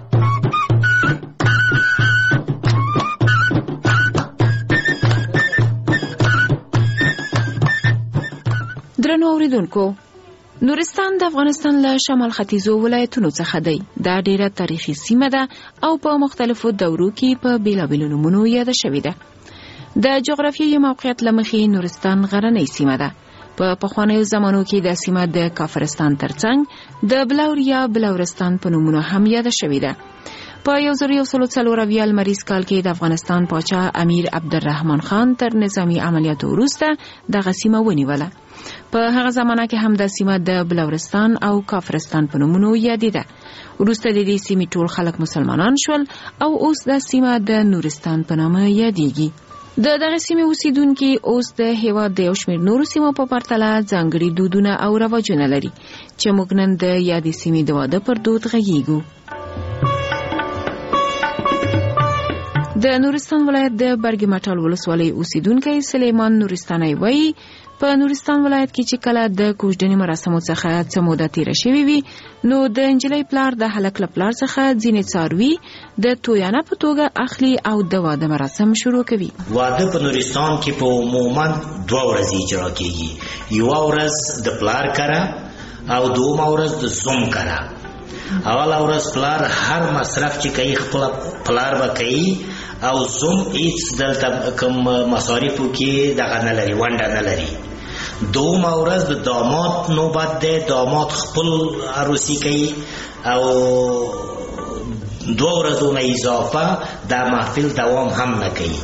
درنو اوریدونکو، نورستان د افغانستان له شمال ختیځو ولایتونو څخه دی. دا ډیره تاریخي سیمه ده او په مختلفو دورو کې په بیلابیلو نومونو یاده شوې ده. د جغرافیایي موقعیت له مخې نورستان غرنۍ سیمه ده. په پخوانیو زمانو کې د سیمه د کافرستان ترڅنګ د بلور یا بلورستان په نومونو هم یاد شوې ده. په 1940 لمریز کال کې د افغانستان پاچا امیر عبدالرحمن خان تر نظامی عملیاتو وروسته دغه سیمه ونیوله. په هغه زمانه کې هم د سیمه د بلورستان او کافرستان په نومونو یادېده. وروسته د دې سیمې ټول خلک مسلمانان شول او اوس د سیمه د نورستان په نامه یادېږي. د دغه سیمې اوسیدونکي اوس د هیواد د یو شمېر نورو سیمو په پرتله ځانګړي دودونه او رواجونه لري چې موږ نن د یادې سیمې د واده پر دود غږیږو. د نورستان ولایت د برګ مټال ولسوالۍ اوسیدونکی سلیمان نورستاني وایي په نورستان ولایت کې چې کله د کوژدنې مراسمو څخه څه موده تیره شوې وي نو د نجلۍ پلار د هلک له پلار څخه ځینې څاروي د تویانه په توګه اخلي او د واده مراسم شروع کوي. واده په نورستان کې په عموما 2 ورځې اجرا کیږي. یو ورځ د پلار کړه او دوم ورځ د زوم کړه. اول ورځ پلار هر مصرف چې کوي خپل پلار به کوي او زوم هیڅ دلته کوم مصارفو کې دغه نه لري، ونډه نه لري. دوم ورځ د داماد نوبت دی، داماد خپل عروسی کوي او 2 ورځې اضافه د محفل دوام هم نه کوي.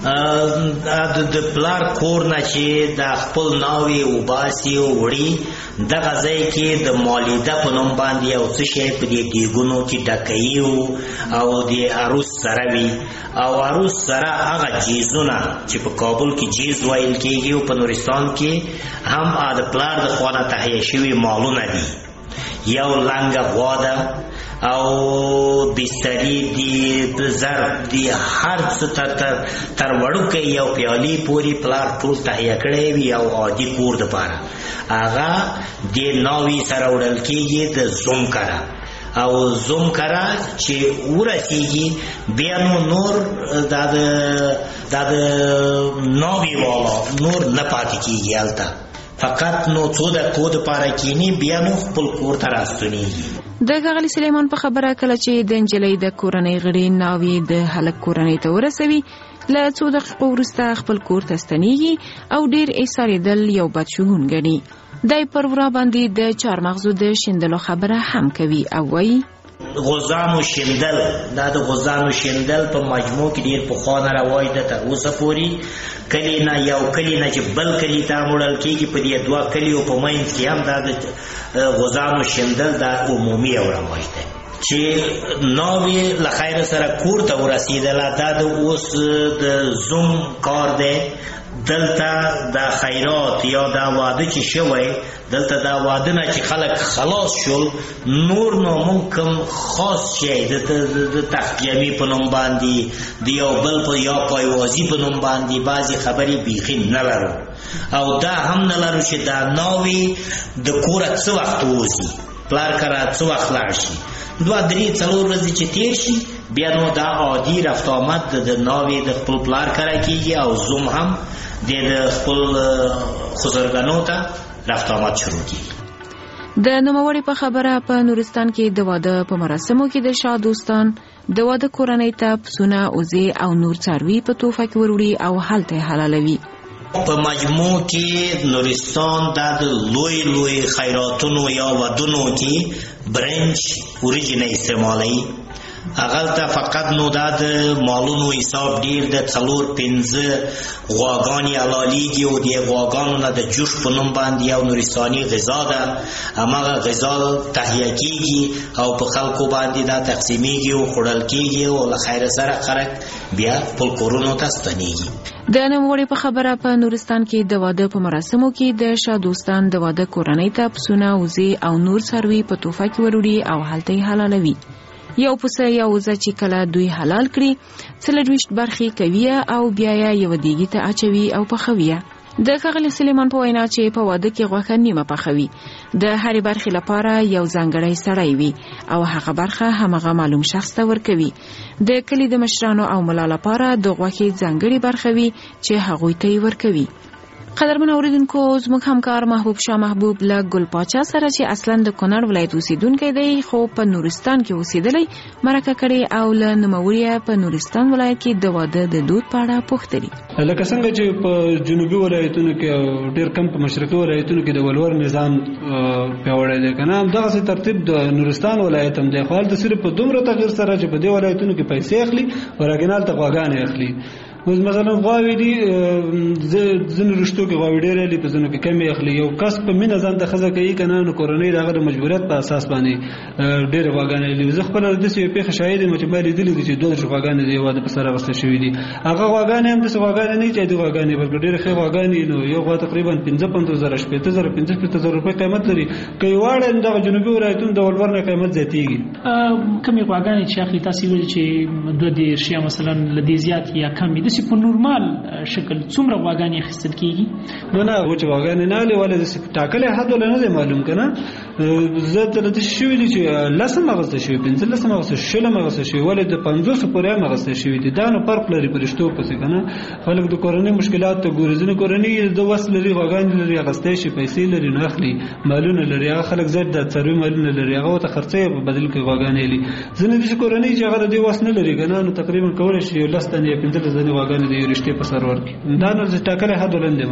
د پلار کور نه چې د خپل ناوی وباسي او وړي دغه ځای کې د مالیده په نوم باندې او څه شی په دې دیګونو کې ډکوي او د عروس سره وي او عروس سره هغه جیزونه چې په کابل کې جیز ویل کېږي او په نورستان کې هم د پلار د خوا نه تهیه شوي مالونه دي. یو لنګه غوا ده او بستری دی، ضرب دی، هر څه تر وړوکی یو پیالي پورې پلار ټول تهیه کړی وي او عادي کور دپاره هغه د ناوي سره وړل کېږي د زوم کره او زوم کره چې ورسیږي بیا نو نور د ناوي والا نور نه پاتې کېږي هلته، فقط نو څو دقیقو دپاره کینی بیا نو خپل کور ته راستنېږي. د ښاغلي سلیمان په خبره کله چې د نجلۍ د کورنۍ غړي ناوې د هلک کورنۍ ته ورسوي له 2 دقیقو وروسته خپل کور ته ستنېږي او ډېر ایسارېدل یو بد شګون ګڼي. دی پر ورا باندې د چارمغزو د شیندلو خبره هم کوي او وایي غوزانو شیندل، دا د غوزانو شیندل په مجموع کې ډېر پخوانه رواج ده تر اوسه پورې. کلی نه یو کلی نه چې بل کلی ته وړل کېږي په دې 2 کلیو په منځ کې هم دا د غوزانو شیندل دا عمومي یو رواج دی چې ناوې له خیر سره کور ته ورسېدله. دا د اوس د زوم کار دی. دلته د خیرات یا دا واده چې شوی دلته دا واده نه چې خلک خلاص شول نور نو مونږ کوم خاص شی د تخجمی په نوم باندې د یو بل په یا پایوازي په نوم باندې بعضې خبرې بیخي نه لرو او دا هم نه لرو چې دا ناوې د کوره څه وخت ووځي، پلار کره څه وخت لاړ شي. 2-3 ورځې چې تیر شي بیا نو دا عادي رفت آمد د ناوې د خپل پلار کره کېږي او زوم هم د خپل خزرګنو ته رفت آمد شروع کېږي. د نوموړي په خبره په نورستان کې د واده په مراسمو کې د شاه دوستان د واده کورنۍ ته پسونه، اوزې او نور څاروي په توفه کې وروړي او هلته حلالوي. په مجموع کې نورستان د لوی خیراتونو یا ودونو کې برنج اوریجن استعمالوي. هغلته فقط نو د مالونو حساب ډیر د 4-5 غواګانې حلالیږي او د غواګانو نه د جوش په نوم باندې یو نورستاني غذا ده. هماغه غذا تهیه کېږي او په خلکو باندې دا تقسیمیږي او خوړل کېږي او له خیر سره خلک بیا خپل کورونو ته ستنېږي. د نوموړي په خبره په نورستان کې د واده په مراسمو کې د شاه دوستان د واده کورنۍ ته پسونه، اوزې او نور څاروي په توفه کې وروړي او هلته یې حلالوي. یو پسه یا اوزه چې کله دوی حلال کړي 24 برخې کوي او بیا یې یو دیګي ته اچوي او پخوي. د ښاغلي سلیمان په وینا چې په واده کې غوښه نیمه پخوي، د هرې برخې لپاره یو ځانګړی سړی وي او هغه برخه همغه معلوم شخص ته ورکوي. د کلي د مشرانو او ملا لپاره د غوښې ځانګړې برخه وي چې هغوی ته یې ورکوي. قدرمن اوریدونکو زموږ همکار محبوب شاه محبوب له ګل پاچا سره چې اصلا د کونړ ولایت اوسیدونکی دی خو په نورستان کې اوسېدلی مرکه کړې او له نوموړي په نورستان ولایت کې د واده د دود په اړه پوښتنې. لکه څنګه چې په جنوبي ولایتونو کې او ډېر کم په مشرقي ولایتونو کې د ولور نظام پیاوړی دی که نه همدغسې ترتیب د نورستان ولایت هم دی خو هلته صرف په دومره تغیر سره چې په دې ولایتونو کې پیسې اخلي ورګنال ته غواګانې اخلي. اوس مثلا غواوې دي ځینې رشتو کې غواوې ډېرې دي په ځینو کې کمې اخلي. یو کس په مینه ځان ته ښځه کوي که نه نو کورنۍ د هغه د مجبوریت په اساس باندې ډېرې غواګانې اخلي. زه خپله داسې یوې پېښه شاهد یم چې ما لیدلي دي چې 12 غواګانې د یو واده په سر اخیستل شوي دي. هغه غواګانې هم داسې غواګانې نه دي چې عادي غواګانې بلکې ډېرې ښې غواګانې نو یو غوا تقریبا 55,000 شپېته 55,000 روپۍ قیمت لري. که یې واړه دغه جنوبي ولایتونو د ولور نه قیمت زیاتېږي. کمې غواګانې چې اخلي تاسې ویل چې 2 یا مثلا له دې زیات یا کم دي داسې په نورمال شکل څومره غواګانې اخیستل کېږي؟ نه هغو چې غواګانې نه اخلي ولې داسې ټاکلی حد ولې نه دی معلوم که نه. زه ته داسې شوي دي چې 10 اخیستل شوي 15 اخیستل 20 اخیستل شوي ولې د 50 پورې هم اخیستل شوي دي. دا نو فرق لري په رشتو پسې که نه. خلک د کورنۍ مشکلات ته ګوري. ځینې کورنۍ د وس لري غواګانې لري اخیستی شي پیسې لري نو اخلي مالونه لري. هغه خلک زیات د څاروي مالونه لري هغه ورته خرڅوي په بدل کې غواګانې اخلي. ځینې داسې کورنۍ چې هغه د دې وس نه لري که نه نو تقریبا کولی شي 10 دانې یا 15 دانې غواګانې د یو رشتې په سر ورکړي. دا نو ټاکلی حد ولې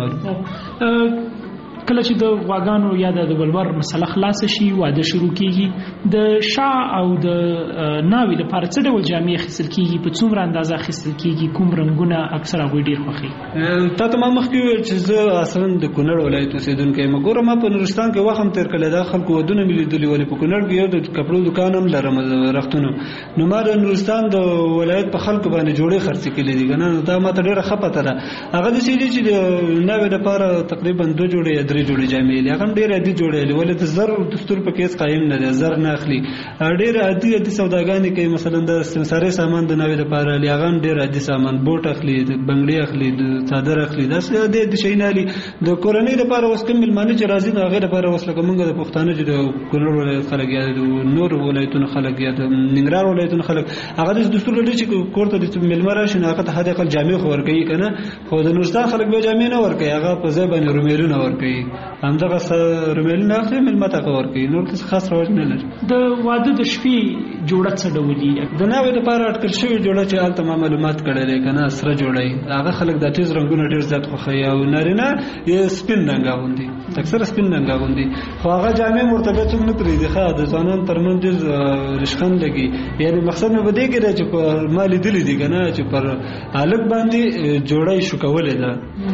معلوم. کله چې د غواګانو یا د ولور مسله خلاص شي واده شروع کیږي د شاه او د ناوې لپاره څه ډول جامې اخیستل کیږي په څومره اندازه اخیستل کیږي کوم رنګونه اکثره هغوی ډېر خوښوي؟ تا ته ما مخکې وویل چې زه اصلا د کونړ ولایت اوسېدونکی یم. ګوره ما په نورستان کې وخت هم تېر کړی دا خلکو ودونه مې لیدلي ولې په کونړ کې یو د کپړو دکان هم لرم رختونو نو ما د نورستان د ولایت په خلکو باندې جوړې خرڅې کړي دي که نه دا ما ته ډېره ښه پته ده. هغه داسې دي چې د ناوې لپاره تقریبا 2 جوړې یا 3 جوړې جامې دي هغه هم ډېرې عادي جوړې دي ولې د زر دستور په کې هېڅ قایم نه دی زر نه اخلي. ډېرې عادي سوداګانې کوي مثلا د سمسارۍ سامان د ناوې لپاره اخلي هغه هم ډېر عادي سامان بوټ اخلي د بنګړي اخلي د څادر اخلي داسې عادي شیونه اخلي. د کورنۍ لپاره اوس کوم مېلمانه چې راځي نو هغې لپاره اوس لکه موږ د پښتانه چې د کونړ ولایت خلک یا د نور ولایتونو خلک یا د ننګرهار ولایتونو خلک هغه داسې دستور لري چې کور ته د مېلمه راشي نو هغه ته حد اقل جامې خو ورکوي که نه خو د نورستان خلک بیا جامې نه ورکوي هغه په ځای باندې رومیلونه ورکوي همدغه رومیلونه اخلي مېلمه ته هغه ورکوي نور څه خاص رواج نه لري. د واده د شپې جوړه څه ډول دي؟ د ناوې لپاره اټکل شوې جوړه چې هلته ما معلومات کړی دی که نه سره جوړه هغه خلک د تیز رنګونه ډېر زیات خوښوي او نارینه یې سپین رنګ اغوندي اکثره سپین رنګ اغوندي خو هغه جامې ورته بیا څوک نه پرېږدي ښه د ځوانانو ترمنځ ډېر رشخند لګي یعنې مقصد مې په دې کې دی چې په ما لیدلي دي که نه چې پر هلک باندې جوړه یې شوکولې ده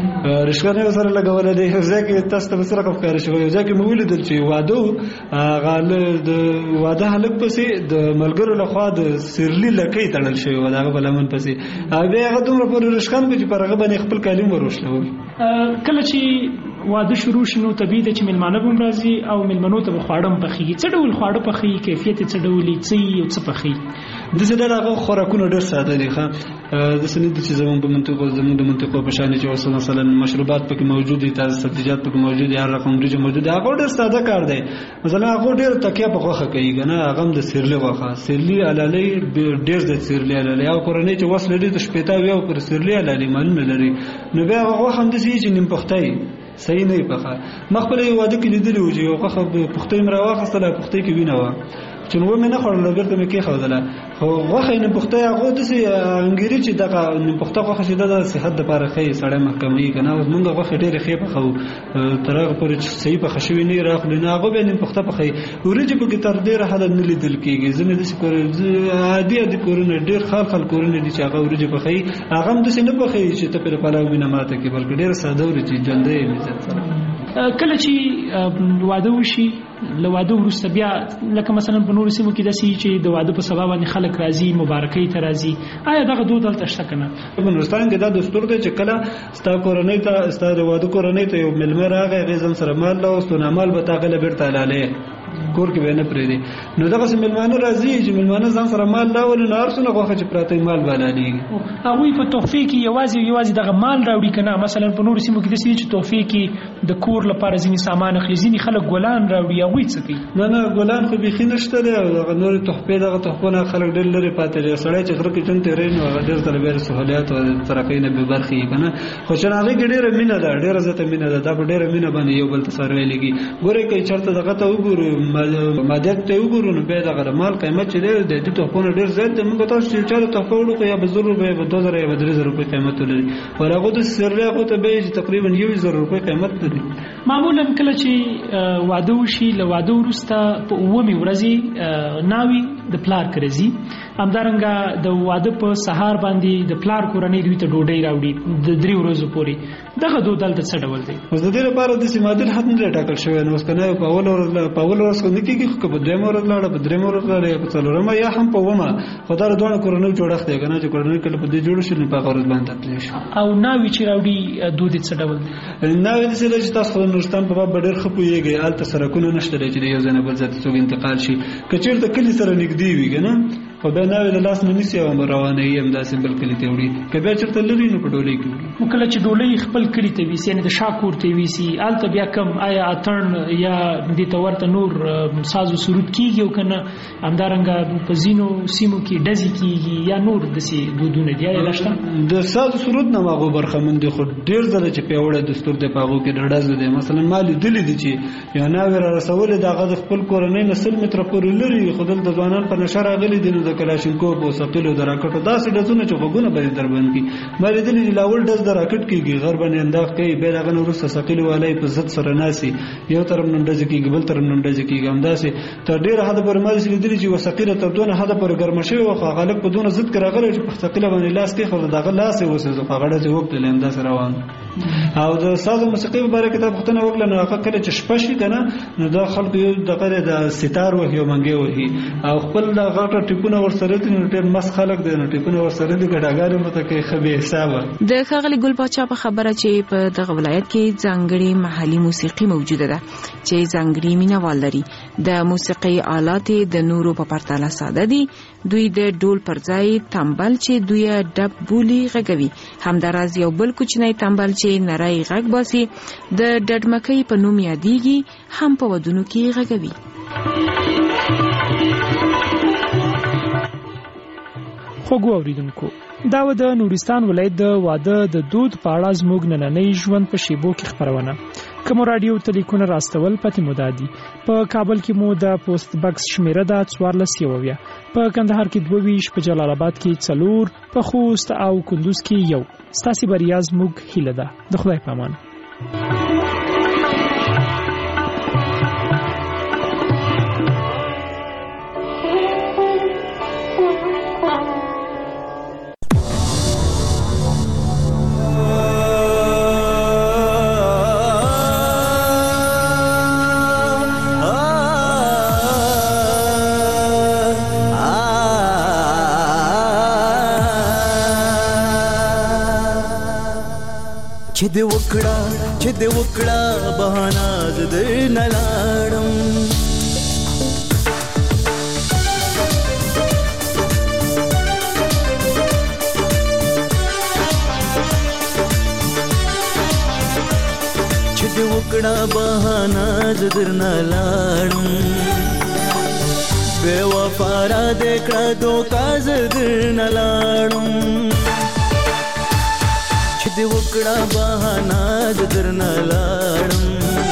رشخند یې ورسره لګولی دی یو ځای کې تاسو ته به څه رقم ښکاره شوی یو ځای کې مې ولیدل چې واده هغه د واده هلک پسې د ملګرو لخوا د سیرلي لکۍ تړل شوې وه د هغه په لمن پسې او بیا هغه دومره پورې رشخند کړو چې پر هغه باندې خپل کالي ور وشلول. کله چې واده شروع شي نو طبیعي ده چې مېلمانه به هم راځي او مېلمنو ته به خواړه هم پخېږي. څه ډول خواړه پخېږي کیفیت یې څه ډول وي څه یي او څه پخېږي؟ داسې ډېر هغه خوراکونه ډېر ساده دي ښه داسې نه دي چې زموږ د منطقو په شان چې اوس مثلا مشروبات پکې موجود دي تازه سبزیجات پکې موجود دي هر رقم وریجې موجود دي هغه ډېر ساده کار دی. مثلا هغه ډېر تکیه په غوښه کوي که نه هغه هم د سیرلي غوښه سیرلي علالۍ ډېر زیات سیرلي علالۍ او کورنۍ چې وس لري د 18 پر سیرلي علالۍ مالونه لري نو بیا هغه غوښه هم داسې چې نیم پخته وي صحیح نه وي پخه. ما خپله یو واده کې لیدلي وو چې یو غوښه پختۍ مې راواخیستله پختۍ کې وینه وه چې نو مې نه خوړله بېرته مې کېښودله خو غوښه یې نیم پخته هغه داسې انګېري چې دغه نیم پخته غوښه چې ده د صحت دپاره ښه سړی محکموي که نه مونږ غوښې ډېرې ښې پخوو تر هغه پورې چې صحیح پخه شوي نه یې راخلو نه هغه بیا نیم پخته پخوي. وریجې پکې تر ډېره حده نه لیدل کېږي ځینې داسې عادي کورونه ډېر خال کورونه دي چې هغه وریجې پخوي هغه هم داسې نه پخوي چې ته پرې پلاو وینه ماته کړي بلکې ډېره ساده وریجې جلده یې مزت سره. کله چې واده وشي له واده وروسته بیا لکه مثلا په نورو سیمو کې داسې چې د واده په سبا باندې خلک راځي مبارکۍ ته راځي آیا دغه دود هلته شته که نه؟ په نورستان کې دا دستور دی چې کله ستا کورنۍ ته ستا د واده کورنۍ ته یو مېلمه راغی هغې ځان سره مال راوستو نامال به تا هغې له بېرته حلالې کور کې به نه پرې دي. نو دغه مېلمانه راځي چې مېلمانه ځان سره مال راوړي نو ارسونه غوښه چې پراته مال بلالېږي. هغوی په تحفې کې یوازې دغه مال راوړي که نه؟ مثلا په نورو سیمو کې داسې دي چې تحفې کې د کور لپاره ځینې سامان اخلي، ځینې خلک ګلان راوړي. هغوی څه کوي؟ نه ګلان خو بیخي نشته دی او دغه نورې تحفې دغه تحفونه خلک ډېر لرې پاتې دي. سړی چې غره کې ژوند تېروي نو هغه ډېر ځله بیا سهولیات او ترقۍ نه بې برخې وي که نه. خو چې هغې کې ډېره مینه ده، ډېره زیاته مینه ده. دا په ډېره مینه باندې یو بل ته سره ویلېږي. ګورئ که چېرته دغه ته وګورو مادیات ته وګورو نو بیا دغه مال قیمت چې دی د دې تحفونه ډېر زیات دی. موږ تاسو چې چا ته تحفه وړو یا به 100 روپۍ یا به 2000 یا به 3000 روپۍ قیمت ولري، ور هغه د سرلې هغه ته به تقریبا 1000 روپۍ قیمت لري. معمولا کله چې واده وشي له واده وروسته په 9مې ورځې ناوي د پلار کرځي، همدارنګه د واده په سهار باندې د پلار کورنۍ دوی ته ډوډۍ راوړي د 3 ورځو پورې. دغه دود دلته څه ډول دی؟ اوس د دې لپاره د سیمادل حد نه ټاکل شوی نو اوس کنه په اول ورځ کې کېږي خو په 2 ورځ لاړه په 3 ورځ لاړه یا په 4 یا هم په 1 خدای له دوه کورنۍ جوړښت دی کنه چې کورنۍ کله په دې جوړ شي نه په ورځ باندې تللی شي. او ناوي چې راوړي دود څه ډول دی؟ ناوي د څه چې تاسو نورستان په باب ډېر خپويږي الته سرکونه نشته چې یو ځای نه بل ځای ته څوک انتقال شي. کچیر ته کلی سره نږدې وي کنه خو به ناوي د لاس نه نیسي او روانه یې هم داسې بل کلی ته وړي. کبه چرته لري نو په ډولۍ کې وړي. نو کله چې ډولۍ خپل کلی ته وي یعنی د شاکور ته وي الته بیا کم آیا اتن یا د تورته نور سازو سرود کیږي او کنه همدارنګه په زینو سیمو کې ډزې کیږي یا نور دسي دودونه دی یا لاشته د سازو سرود نه ماغو برخمن دي. خو ډیر ځله چې پیوړه دستور د پاغو کې ډډاز دي. مثلا مال دلی دي چې یا ناوی را رسول دغه د خپل کورنۍ نسل متر پورې لري خدل د ځوانان په نشر غلي دي د کلاشینکوف او سقیلو دراکټو داسې دزونه چې غوونه به دربند کی مال دلی لاول دز دراکټ کیږي غرب نه انداز کوي به دغه ورسره سقیلو والای په زت سره ناسي یو طرف نندز کیږي بل طرف نندز کیږي همداسې تر ډیر حد پر مال چې دلی چې وسقیله تر دونه حد پر ګرمشه او غالب په دونه زت کراغله چې په سقیله باندې لاس کې خو دغه لاس وسه غړه ته وخت لنده سره روان او د ساز موسیقي په اړه کتاب ختنه وکړه نو هغه کله چې شپه شي کنه نو دا خلک یو دغه د ستار وهي او منګي وهي او خپل د غټه ټیپونه ورسره دي نو ډېر مس خلک دي نو ټیپونه ورسره دي ګډاګار مته کې خبي حساب د خغلی ګل پاچا په خبره چې په دغه ولایت کې ځانګړي محلي موسیقي موجوده ده چې ځانګړي مینوال لري. د موسیقي آلات د نورو په پرتله ساده دي. دوی د ډول پر ځای تنبل چې دوی ډب بولی غږوي همداراز یو بل کوچنی تنبل چې نری غږ باسي د ډډمکۍ په نوم یادېږي هم په ودونو کې غږوي. خوږو اوریدونکو دا و د نورستان ولایت د واده د دود په اړه زموږ نننۍ ژوند په شیبو کې خبرونه. کوم رادیو تلیفون راستول پته مو دادي. په کابل کې مو د پوسټ باکس شمیره د 14 په کندهار کې 22 په جلال آباد کې 4 په خوست او کندوز کې 1. ستاسو بریا زموږ هیله ده. د خدای په امان. چې دې وکړه بهانه د نلاړم چې دې وکړه بهانه د نلاړم بے وفا را دې کړه دوکا ز نلاړم د وکړه بهانه د درنه لاړم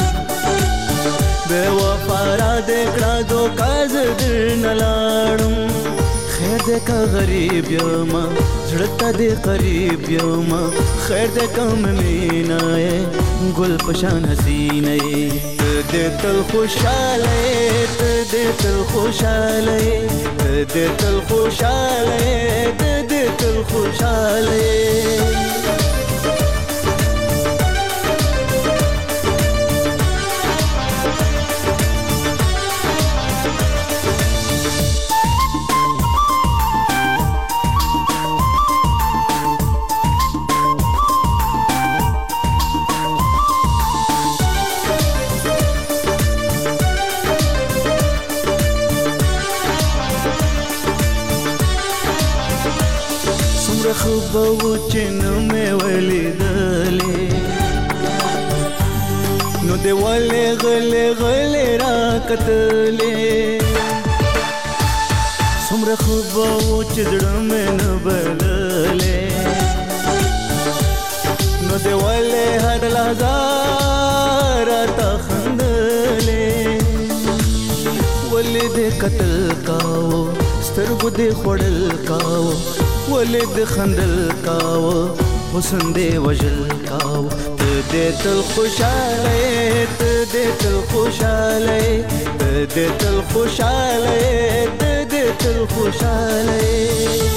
بے وفا را دې کړه دوکا ز درنه لاړم خیر دې کا غریب یم زړه ته دې قریب یم خیر دې کم مینای ګل پشان حسینه دې تل خوشاله دې تل خوشاله دې تل خوشاله دې تل خوشاله سمره خوبه و چې نه مې ولیدلې نو دې ولې غلې غلې راکتلې سمره خوبه و چې زړه مې نه بدلې نو دې ولې هر لحظه راته خندلې ولې دې قتل کاوه سترګو دې خوړل کاوه ولې دې خندل کاوه حسن دې وژل کاوه ته دې تل خوشاله ته دې تل خوشاله ته دې تل خوشاله ته دې تل خوشاله